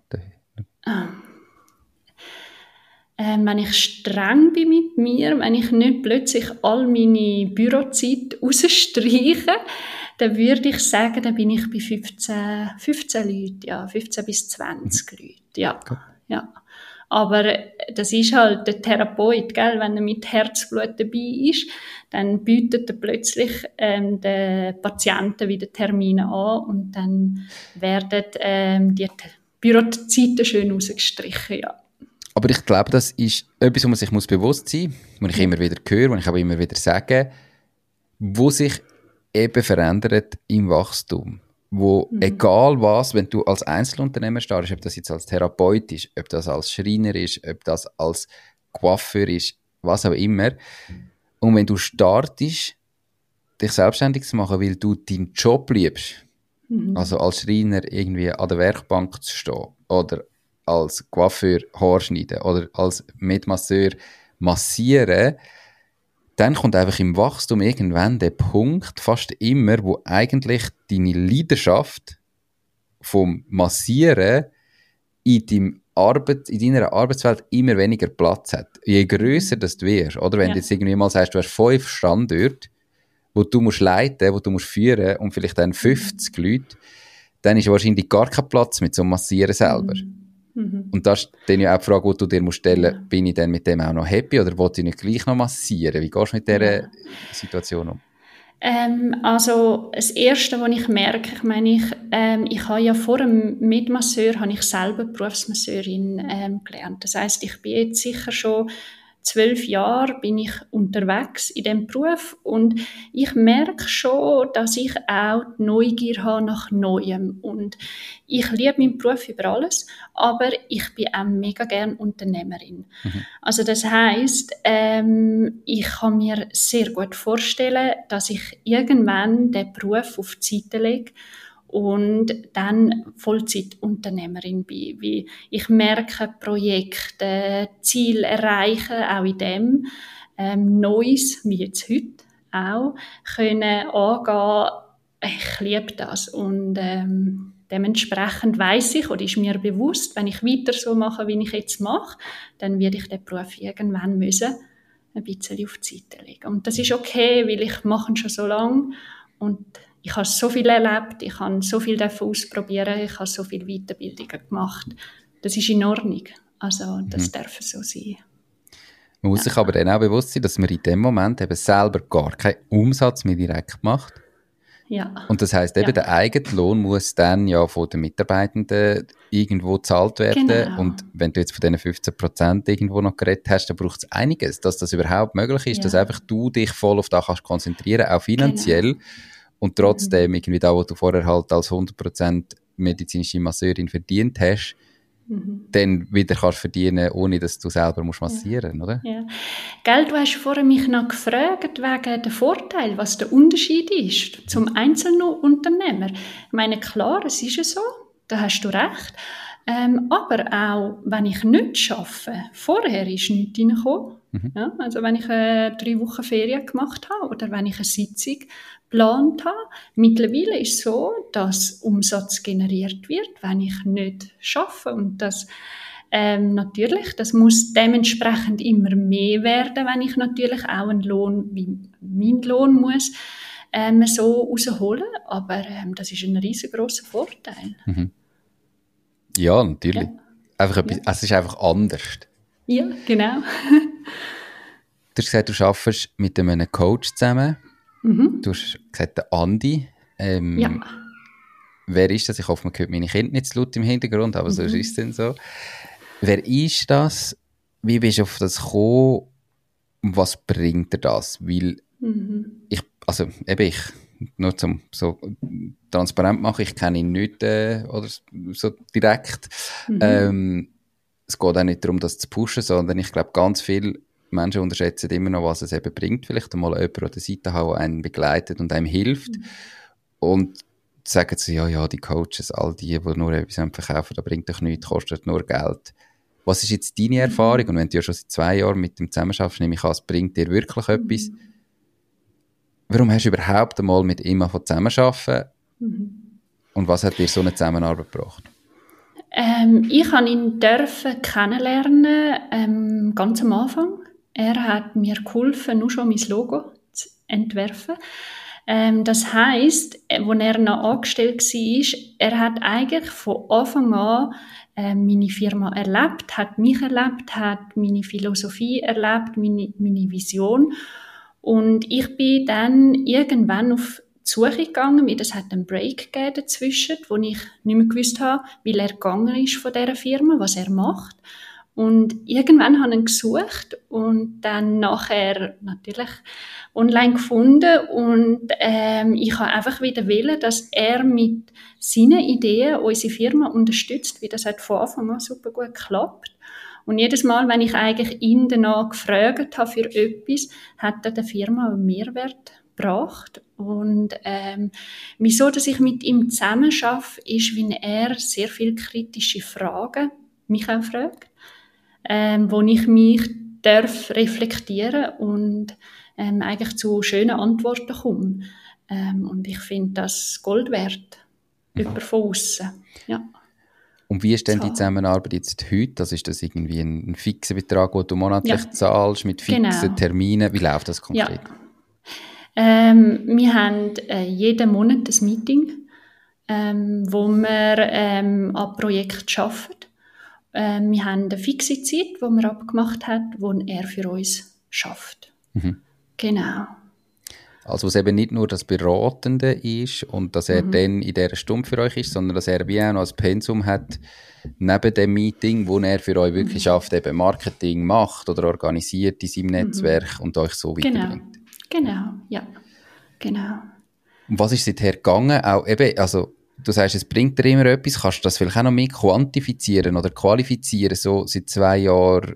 Wenn ich streng bin mit mir, wenn ich nicht plötzlich all meine Bürozeit rausstreiche, dann würde ich sagen, dann bin ich bei 15 Leuten, ja, 15 bis 20 Leute, ja, okay. Ja. Aber das ist halt der Therapeut, gell? Wenn er mit Herzblut dabei ist, dann bietet er plötzlich den Patienten wieder Termine an und dann werden die Bürozeiten schön rausgestrichen, ja. Aber ich glaube, das ist etwas, wo man sich bewusst sein muss, wo ich immer wieder höre, wo ich aber immer wieder sage, wo sich eben verändert im Wachstum. Wo, egal was, wenn du als Einzelunternehmer startest, ob das jetzt als Therapeut ist, ob das als Schreiner ist, ob das als Coiffeur ist, was auch immer. Und wenn du startest, dich selbstständig zu machen, weil du deinen Job liebst, also als Schreiner irgendwie an der Werkbank zu stehen oder als Coiffeur Haar schneiden oder als Medmasseur massieren, dann kommt einfach im Wachstum irgendwann der Punkt, fast immer, wo eigentlich deine Leidenschaft vom Massieren in deiner Arbeitswelt immer weniger Platz hat. Je grösser das du wirst, oder? Wenn du jetzt irgendwie mal sagst, du hast 5 Standorte, wo du musst leiten, wo du musst führen und vielleicht dann 50 Leute, dann ist wahrscheinlich gar kein Platz mit so einem Massieren selber. Und das ist dann ja auch die Frage, die du dir stellen musst, bin ich dann mit dem auch noch happy oder will ich nicht gleich noch massieren? Wie gehst du mit dieser Situation um? Also das Erste, was ich merke, ich habe ja vor dem Medmasseur habe ich selber Berufsmasseurin gelernt. Das heisst, ich bin jetzt sicher schon 12 Jahre bin ich unterwegs in diesem Beruf und ich merke schon, dass ich auch die Neugier habe nach Neuem. Und ich liebe meinen Beruf über alles, aber ich bin auch mega gerne Unternehmerin. Also das heisst, ich kann mir sehr gut vorstellen, dass ich irgendwann den Beruf auf die Seite lege und dann Vollzeitunternehmerin bin. Wie ich merke, Projekte, Ziele erreichen, auch in dem, Neues, wie jetzt heute auch, können angehen. Ich liebe das und dementsprechend weiss ich oder ist mir bewusst, wenn ich weiter so mache, wie ich jetzt mache, dann werde ich den Beruf irgendwann müssen ein bisschen auf die Seite legen. Und das ist okay, weil ich mache ihn schon so lange und ich habe so viel erlebt, ich habe so viel ausprobieren, ich habe so viele Weiterbildungen gemacht. Das ist in Ordnung. Also das darf so sein. Man muss sich aber dann auch bewusst sein, dass man in dem Moment eben selber gar keinen Umsatz mehr direkt macht. Ja. Und das heisst eben, der Eigenlohn muss dann ja von den Mitarbeitenden irgendwo gezahlt werden. Genau. Und wenn du jetzt von diesen 15% irgendwo noch geredet hast, dann braucht es einiges, dass das überhaupt möglich ist, dass einfach du dich voll auf das kannst konzentrieren, auch finanziell. Genau. Und trotzdem irgendwie da, wo du vorher halt als 100% medizinische Masseurin verdient hast, dann wieder kannst verdienen, ohne dass du selber musst massieren, oder? Ja. Gell, du hast vorher mich noch gefragt wegen dem Vorteil, was der Unterschied ist zum Einzelunternehmer. Ich meine, klar, es ist ja so, da hast du recht. Aber auch, wenn ich nicht arbeite, vorher ist nichts reingekommen. Ja, also wenn ich 3 Wochen Ferien gemacht habe oder wenn ich eine Sitzung geplant habe. Mittlerweile ist es so, dass Umsatz generiert wird, wenn ich nicht arbeite. Und das natürlich, das muss dementsprechend immer mehr werden, wenn ich natürlich auch einen Lohn, wie mein Lohn muss, so rausholen. Aber das ist ein riesengroßer Vorteil. Ja, natürlich. Einfach etwas, es ist einfach anders. Ja, genau. Du hast gesagt, du arbeitest mit einem Coach zusammen. Du hast gesagt, der Andi. Ja. Wer ist das? Ich hoffe, man hört meine Kinder nicht zu laut im Hintergrund, aber so ist es denn so. Wer ist das? Wie bist du auf das gekommen? Und was bringt dir das? Weil ich, nur zum so transparent machen, ich kenne ihn nicht oder so direkt. Es geht auch nicht darum, das zu pushen, sondern ich glaube, ganz viele Menschen unterschätzen immer noch, was es eben bringt. Vielleicht einmal jemand an der Seite haben, der einen begleitet und einem hilft. Und sagen sie, ja, die Coaches, all die nur etwas verkaufen, das bringt doch nichts, kostet nur Geld. Was ist jetzt deine Erfahrung? Und wenn du ja schon seit 2 Jahren mit dem zusammenarbeitest, nehme ich an, es bringt dir wirklich etwas. Warum hast du überhaupt einmal mit ihm zusammenarbeiten? Und was hat dir so eine Zusammenarbeit gebracht? Ich durfte ihn kennenlernen, ganz am Anfang. Er hat mir geholfen, nur schon mein Logo zu entwerfen. Das heisst, als er noch angestellt war, er hat eigentlich von Anfang an meine Firma erlebt, hat mich erlebt, hat meine Philosophie erlebt, meine Vision. Und ich bin dann irgendwann auf die Suche gegangen, weil es hat einen Break gegeben dazwischen, wo ich nicht mehr gewusst habe, wie er gegangen ist von dieser Firma, was er macht. Und irgendwann habe ich ihn gesucht und dann nachher natürlich online gefunden. Und ich habe einfach wieder wollen, dass er mit seinen Ideen unsere Firma unterstützt, wie das hat von Anfang an super gut geklappt. Und jedes Mal, wenn ich eigentlich ihn danach gefragt habe für etwas, hat er der Firma einen Mehrwert gebracht. Und wieso, dass ich mit ihm zusammen arbeite, ist, weil er sehr viele kritische Fragen mich auch fragt, wo ich mich darf reflektieren und eigentlich zu schönen Antworten komme. Und ich finde das Gold wert, jemand von aussen. Ja. Und wie ist denn die Zusammenarbeit jetzt heute? Also ist das irgendwie ein fixer Betrag, den du monatlich zahlst, mit fixen Terminen? Wie läuft das konkret? Ja. Wir haben jeden Monat ein Meeting, wo wir an Projekten arbeiten. Wir haben eine fixe Zeit, die wir abgemacht haben, wo er für uns schafft. Mhm. Genau. Also was eben nicht nur das Beratende ist und dass er dann in dieser Stunde für euch ist, sondern dass er wie auch noch ein Pensum hat, neben dem Meeting, wo er für euch wirklich schafft, eben Marketing macht oder organisiert in seinem Netzwerk und euch so weiterbringt. Genau, ja. Genau. Und was ist seither gegangen? Auch eben, also du sagst, es bringt dir immer etwas. Kannst du das vielleicht auch noch mehr quantifizieren oder qualifizieren, so seit 2 Jahren?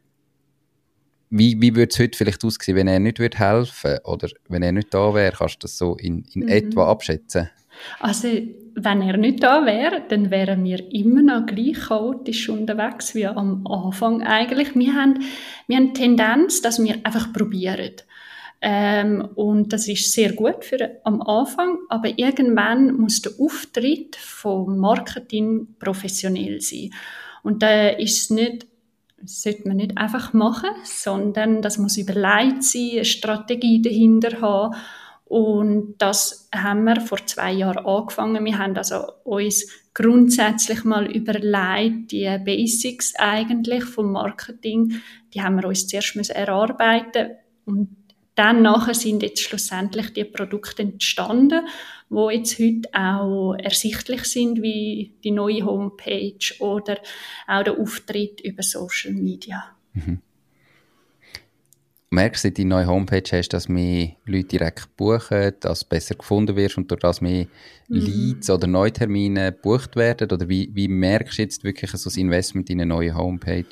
Wie würde es heute vielleicht aussehen, wenn er nicht helfen würde oder wenn er nicht da wäre? Kannst du das so in etwa abschätzen? Also, wenn er nicht da wäre, dann wären wir immer noch gleich chaotisch unterwegs wie am Anfang eigentlich. Wir haben die Tendenz, dass wir einfach probieren. Und das ist sehr gut für am Anfang, aber irgendwann muss der Auftritt vom Marketing professionell sein. Und da ist es nicht, sollte man nicht einfach machen, sondern das muss überlegt sein, eine Strategie dahinter haben. Und das haben wir vor 2 Jahren angefangen. Wir haben also uns grundsätzlich mal überlegt, die Basics eigentlich vom Marketing, die haben wir uns zuerst erarbeiten und dann nachher sind jetzt schlussendlich die Produkte entstanden, wo jetzt heute auch ersichtlich sind, wie die neue Homepage oder auch der Auftritt über Social Media. Mhm. Merkst du, seit du die neue Homepage hast, dass mehr Leute direkt buchen, dass du besser gefunden wirst und durch das mehr Leads oder Neutermine gebucht werden? Oder wie merkst du jetzt wirklich so das Investment in eine neue Homepage?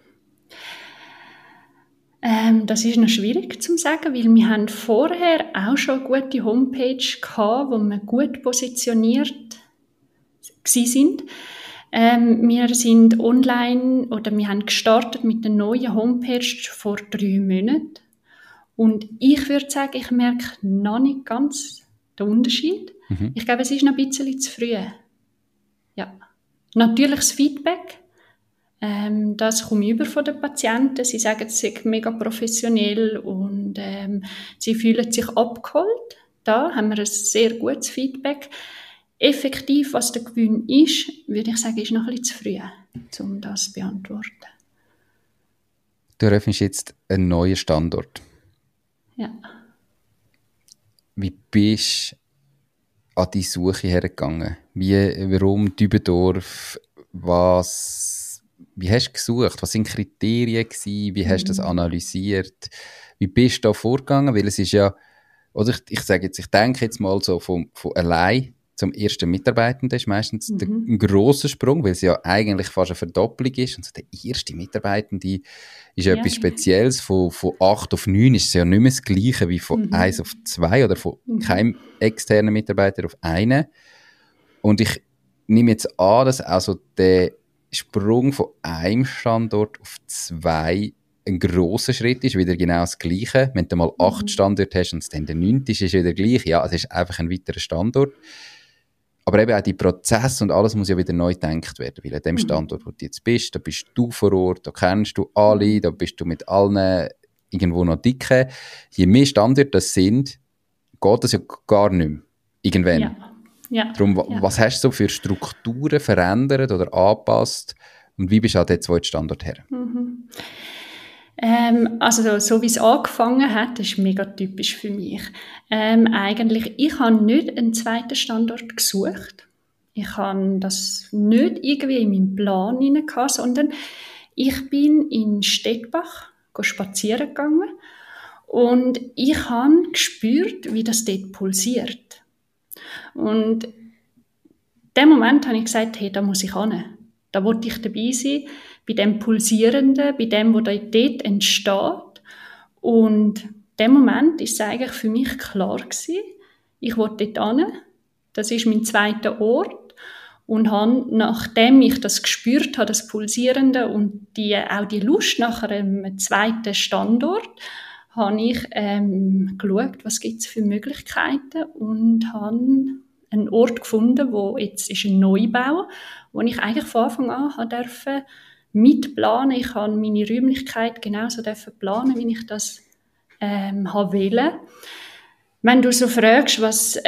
Das ist noch schwierig zu sagen, weil wir haben vorher auch schon eine gute Homepage gehabt, wo wir gut positioniert sind. Wir sind online oder wir haben gestartet mit der neuen Homepage vor 3 Monaten. Und ich würde sagen, ich merke noch nicht ganz den Unterschied. Mhm. Ich glaube, es ist noch ein bisschen zu früh. Ja. Natürlich das Feedback. Das komme ich über von den Patienten. Sie sagen, es sei mega professionell und sie fühlen sich abgeholt. Da haben wir ein sehr gutes Feedback. Effektiv, was der Gewinn ist, würde ich sagen, ist noch ein bisschen zu früh, um das zu beantworten. Du eröffnest jetzt einen neuen Standort. Ja. Wie bist du an die Suche hergegangen? Warum Dübendorf? Wie hast du gesucht? Was sind Kriterien gewesen? Wie hast du das analysiert? Wie bist du da vorgegangen? Weil es ist ja, oder ich sage jetzt, ich denke jetzt mal so von allein zum ersten Mitarbeitenden ist meistens ein grosser Sprung, weil es ja eigentlich fast eine Verdopplung ist. Und so der erste Mitarbeitende ist etwas Spezielles. Von 8 auf 9 ist es ja nicht mehr das Gleiche wie von 1 auf 2 oder von keinem externen Mitarbeiter auf einen. Und ich nehme jetzt an, dass also der Sprung von einem Standort auf 2 ein grosser Schritt ist, wieder genau das Gleiche. Wenn du mal 8 Standorte hast und es dann der 9. ist, ist wieder gleich. Ja, es ist einfach ein weiterer Standort. Aber eben auch die Prozesse und alles muss ja wieder neu gedacht werden, weil an dem Standort, wo du jetzt bist, da bist du vor Ort, da kennst du alle, da bist du mit allen irgendwo noch dicke. Je mehr Standorte das sind, geht das ja gar nicht mehr. Irgendwann. Ja. Darum, was hast du so für Strukturen verändert oder angepasst und wie bist du an den zweiten Standort her? Also so wie es angefangen hat, das ist mega typisch für mich. Eigentlich, ich habe nicht einen zweiten Standort gesucht. Ich habe das nicht irgendwie in meinem Plan hinein gehabt, sondern Ich bin in Stettbach spazieren gegangen und ich habe gespürt, wie das dort pulsiert. Und in dem Moment habe ich gesagt, hey, da muss ich hin. Da wollte ich dabei sein, bei dem Pulsierenden, bei dem, was dort entsteht. Und in dem Moment war es eigentlich für mich klar gewesen, ich wollte dort hin. Das ist mein zweiter Ort. Und habe, nachdem ich das gespürt habe, das Pulsierende und auch die Lust nach einem zweiten Standort, habe ich geschaut, was gibt es für Möglichkeiten und habe einen Ort gefunden, wo jetzt ist ein Neubau, wo ich eigentlich von Anfang an durfte mitplanen. Ich habe meine Räumlichkeit genauso planen, wie ich das wollte. Wenn du so fragst, was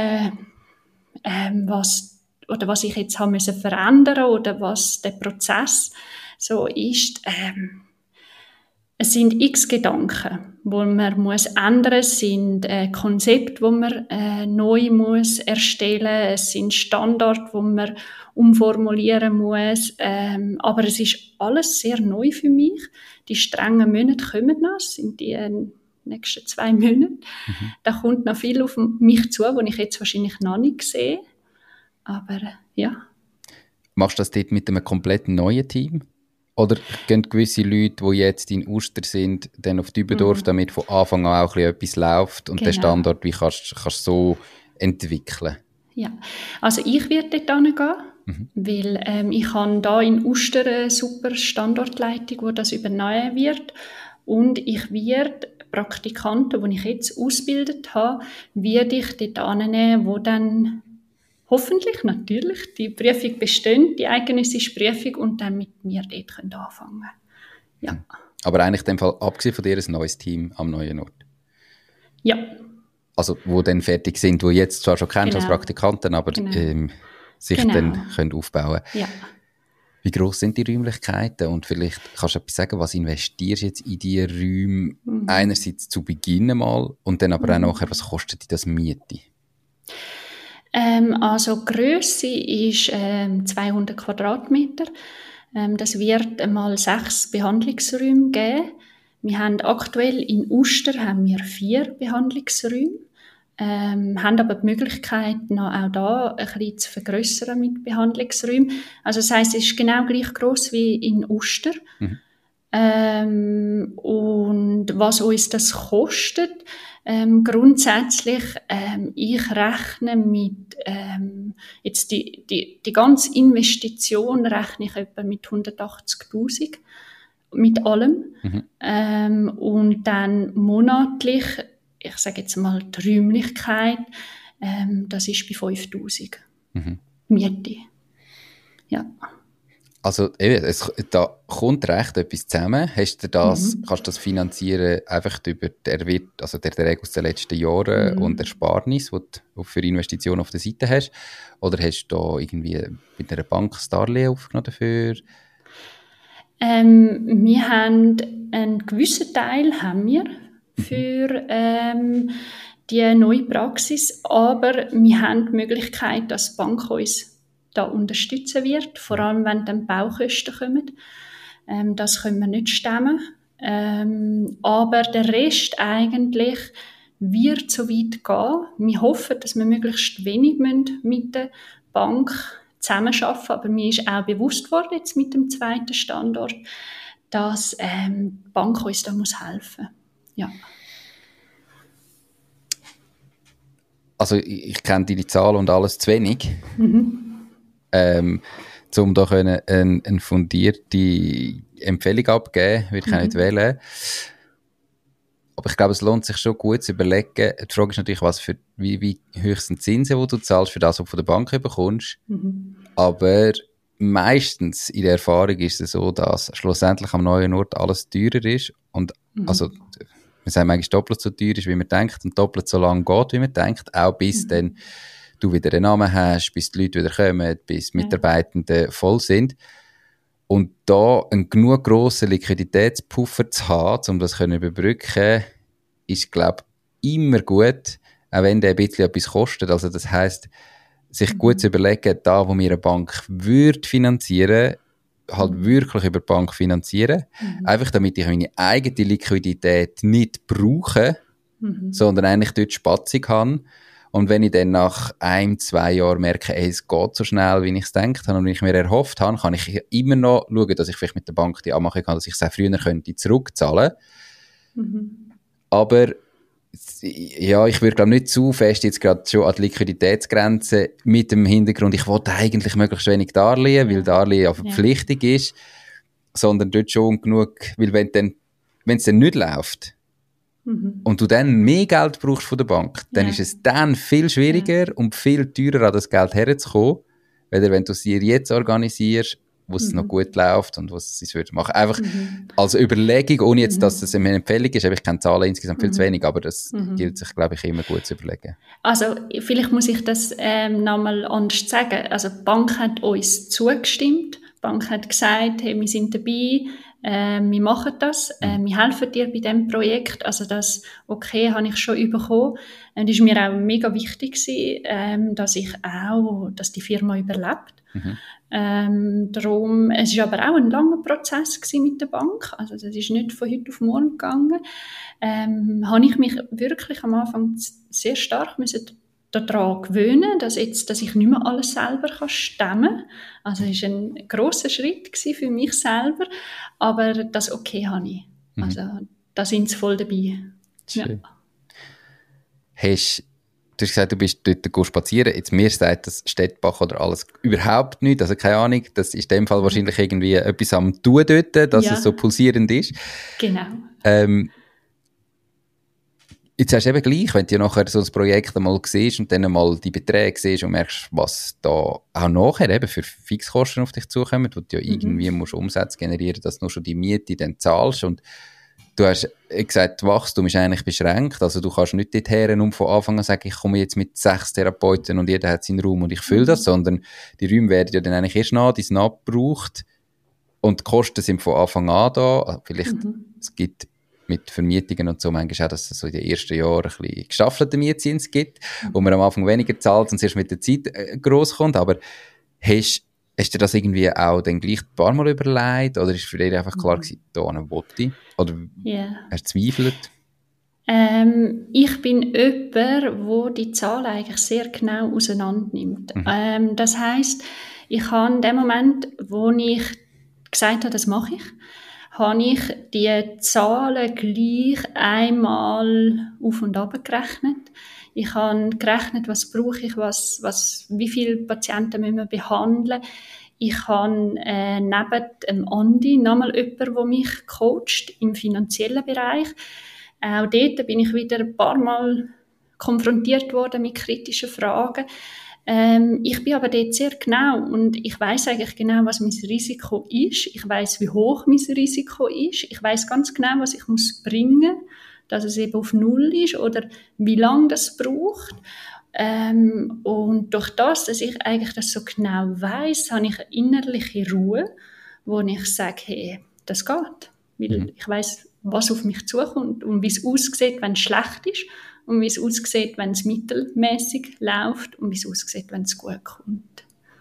ich jetzt haben müssen verändern oder was der Prozess so ist, es sind x Gedanken, wo man muss ändern, es sind Konzepte, wo man neu muss erstellen, es sind Standards, wo man umformulieren muss, aber es ist alles sehr neu für mich. Die strengen Monate kommen noch, es sind die nächsten 2 Monate. Da kommt noch viel auf mich zu, was ich jetzt wahrscheinlich noch nicht sehe. Aber ja. Machst du das dort mit einem komplett neuen Team? Oder gehen gewisse Leute, die jetzt in Uster sind, dann auf Dübendorf, damit von Anfang an auch etwas läuft und den Standort wie kannst so entwickeln? Ja, also ich werde dort hingehen, weil ich habe da in Uster eine super Standortleitung, die das übernehmen wird. Und ich werde Praktikanten, die ich jetzt ausgebildet habe, werde ich dort annehmen, die dann hoffentlich natürlich die Prüfung bestehen, die eidgenössische Prüfung, und dann mit mir dort anfangen können. Ja. Aber eigentlich in dem Fall, abgesehen von dir, ein neues Team am neuen Ort? Ja. Also, wo dann fertig sind, die jetzt zwar schon kennst als Praktikanten, aber sich dann können aufbauen können. Ja. Wie gross sind die Räumlichkeiten? Und vielleicht kannst du etwas sagen, was investierst du jetzt in diese Räume? Einerseits zu Beginn mal und dann aber auch nachher, was kostet dir das Miete? Also die Grösse ist 200 Quadratmeter. Das wird einmal 6 Behandlungsräume geben. Wir haben aktuell in Uster 4 Behandlungsräume. Haben aber die Möglichkeit, noch auch da ein bisschen zu vergrössern mit Behandlungsräumen. Also das heisst, es ist genau gleich gross wie in Uster. Und was uns das kostet, grundsätzlich, ich rechne mit, jetzt die ganze Investition rechne ich etwa mit 180'000 mit allem. Und dann monatlich, ich sage jetzt mal die Räumlichkeit, das ist bei 5'000 Miete. Ja. Also da kommt recht etwas zusammen. Hast du das, kannst du das finanzieren einfach über der Erträge aus den letzten Jahren und Ersparnis, die du für Investitionen auf der Seite hast? Oder hast du da irgendwie mit einer Bank ein Darlehen aufgenommen dafür? Wir haben einen gewissen Teil für die neue Praxis, aber wir haben die Möglichkeit, dass die Bank uns da unterstützen wird, vor allem wenn dann Baukosten kommen. Das können wir nicht stemmen. Aber der Rest eigentlich wird so weit gehen. Wir hoffen, dass wir möglichst wenig mit der Bank zusammenarbeiten, aber mir ist auch bewusst worden, jetzt mit dem zweiten Standort, dass die Bank uns da helfen muss. Ja. Also ich kenne deine Zahlen und alles zu wenig. Um da eine fundierte Empfehlung abgeben, würde ich auch nicht wählen. Aber ich glaube, es lohnt sich schon gut zu überlegen. Die Frage ist natürlich, wie hoch sind die Zinsen, die du zahlst für das, was du von der Bank bekommst. Aber meistens in der Erfahrung ist es so, dass schlussendlich am neuen Ort alles teurer ist. Und also, wir sagen eigentlich doppelt so teuer ist, wie man denkt, und doppelt so lang geht, wie man denkt, auch bis dann du wieder einen Namen hast, bis die Leute wieder kommen, bis die Mitarbeitenden voll sind. Und da einen genug grossen Liquiditätspuffer zu haben, um das zu überbrücken, ist, glaube ich, immer gut, auch wenn der ein bisschen etwas kostet. Also das heisst, sich gut zu überlegen, da, wo mir eine Bank würde finanzieren, halt wirklich über die Bank finanzieren. Einfach damit ich meine eigene Liquidität nicht brauche, sondern eigentlich dort Spatzung habe. Und wenn ich dann nach 1-2 Jahren merke, ey, es geht so schnell, wie ich es gedacht habe und wie ich mir erhofft habe, kann ich immer noch schauen, dass ich vielleicht mit der Bank die anmachen kann, dass ich es auch früher könnte zurückzahlen. Aber ja, ich würde glaube nicht zu fest jetzt gerade schon an die Liquiditätsgrenze mit dem Hintergrund, ich wollte eigentlich möglichst wenig Darlehen, weil Darlehen ja Verpflichtung ist, sondern dort schon genug, weil wenn es dann nicht läuft, und du dann mehr Geld brauchst von der Bank, dann ist es dann viel schwieriger und viel teurer, an das Geld herzukommen, weder wenn du es dir jetzt organisierst, wo es noch gut läuft und was es würde machen. Einfach als Überlegung, ohne jetzt, dass es eine Empfehlung ist, aber ich kenne Zahlen insgesamt viel zu wenig, aber das gilt sich, glaube ich, immer gut zu überlegen. Also vielleicht muss ich das nochmal anders sagen. Also die Bank hat uns zugestimmt, die Bank hat gesagt, hey, wir sind dabei, wir machen das, wir helfen dir bei diesem Projekt, also das okay habe ich schon bekommen. Und es war mir auch mega wichtig gewesen, dass die Firma überlebt. Darum, es war aber auch ein langer Prozess mit der Bank, also das ist nicht von heute auf morgen gegangen. Habe ich mich wirklich am Anfang sehr stark daran gewöhnen, dass ich nicht mehr alles selber stemmen kann. Also es war ein grosser Schritt für mich selber, aber das okay habe ich. Also da sind sie voll dabei. Schön. Ja. Du hast gesagt, du bist dort spazieren. Jetzt mir sagt das Städtbach oder alles überhaupt nicht. Also keine Ahnung, das ist in dem Fall wahrscheinlich irgendwie etwas am Tun dort, dass es so pulsierend ist. Genau. Jetzt hast du eben gleich, wenn du nachher so ein Projekt einmal siehst und dann mal die Beträge siehst und merkst, was da auch nachher eben für Fixkosten auf dich zukommen, wo du ja irgendwie musst Umsatz generieren, dass du nur schon die Miete dann zahlst. Und du hast gesagt, Wachstum ist eigentlich beschränkt. Also du kannst nicht dorthin und von Anfang an sagen, ich komme jetzt mit 6 Therapeuten und jeder hat seinen Raum und ich fülle das, sondern die Räume werden ja dann eigentlich erst nachgebraucht und die Kosten sind von Anfang an da. Also vielleicht, es gibt mit Vermietungen und so manchmal auch, dass es so in den ersten Jahren ein bisschen gestaffelte Mietzins gibt, wo man am Anfang weniger zahlt und es erst mit der Zeit gross kommt. Aber hast du das irgendwie auch dann gleich ein paar Mal überlegt? Oder ist für dich einfach klar gewesen, da wollte ich? Oder hast du zweifelt? Ich bin jemand, der die Zahlen eigentlich sehr genau auseinandernimmt. Das heisst, ich habe in dem Moment, wo ich gesagt habe, das mache ich die Zahlen gleich einmal auf und ab gerechnet. Ich habe gerechnet, was brauche ich, wie viele Patienten müssen wir behandeln. Ich habe neben dem Andi nochmal jemanden, der mich coacht im finanziellen Bereich. Auch dort bin ich wieder ein paar Mal konfrontiert worden mit kritischen Fragen. Ich bin aber dort sehr genau und ich weiss eigentlich genau, was mein Risiko ist. Ich weiss, wie hoch mein Risiko ist. Ich weiss ganz genau, was ich muss bringen, dass es eben auf 0 ist oder wie lange das braucht. Und durch das, dass ich eigentlich das so genau weiss, habe ich eine innerliche Ruhe, wo ich sage, hey, das geht. Weil ich weiss, was auf mich zukommt und wie es aussieht, wenn es schlecht ist. Und wie es aussieht, wenn es mittelmäßig läuft und wie es aussieht, wenn es gut kommt.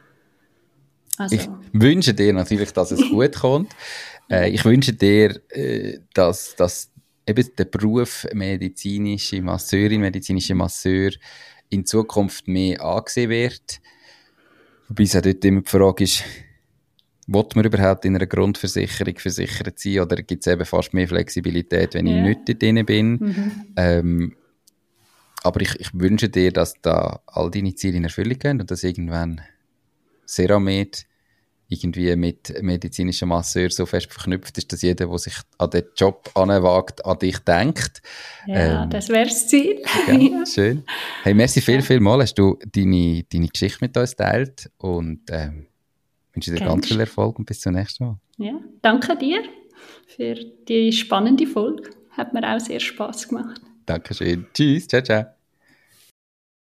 Also. Ich wünsche dir natürlich, dass es gut kommt. Ich wünsche dir, dass eben der Beruf medizinische Masseurin, medizinische Masseur in Zukunft mehr angesehen wird. Wobei es auch dort immer die Frage ist, will man überhaupt in einer Grundversicherung versichert sein oder gibt es eben fast mehr Flexibilität, wenn ich nicht dort drin bin? Aber ich wünsche dir, dass da all deine Ziele in Erfüllung gehen und dass irgendwann Seramed irgendwie mit medizinischer Masseur so fest verknüpft ist, dass jeder, der sich an den Job anwagt, an dich denkt. Ja, das wäre das Ziel. Ja, schön. Hey, merci viel mal, hast du deine Geschichte mit uns geteilt und wünsche dir ganz viel Erfolg und bis zum nächsten Mal. Ja, danke dir für die spannende Folge. Hat mir auch sehr Spass gemacht. Dankeschön. Tschüss. Ciao, ciao.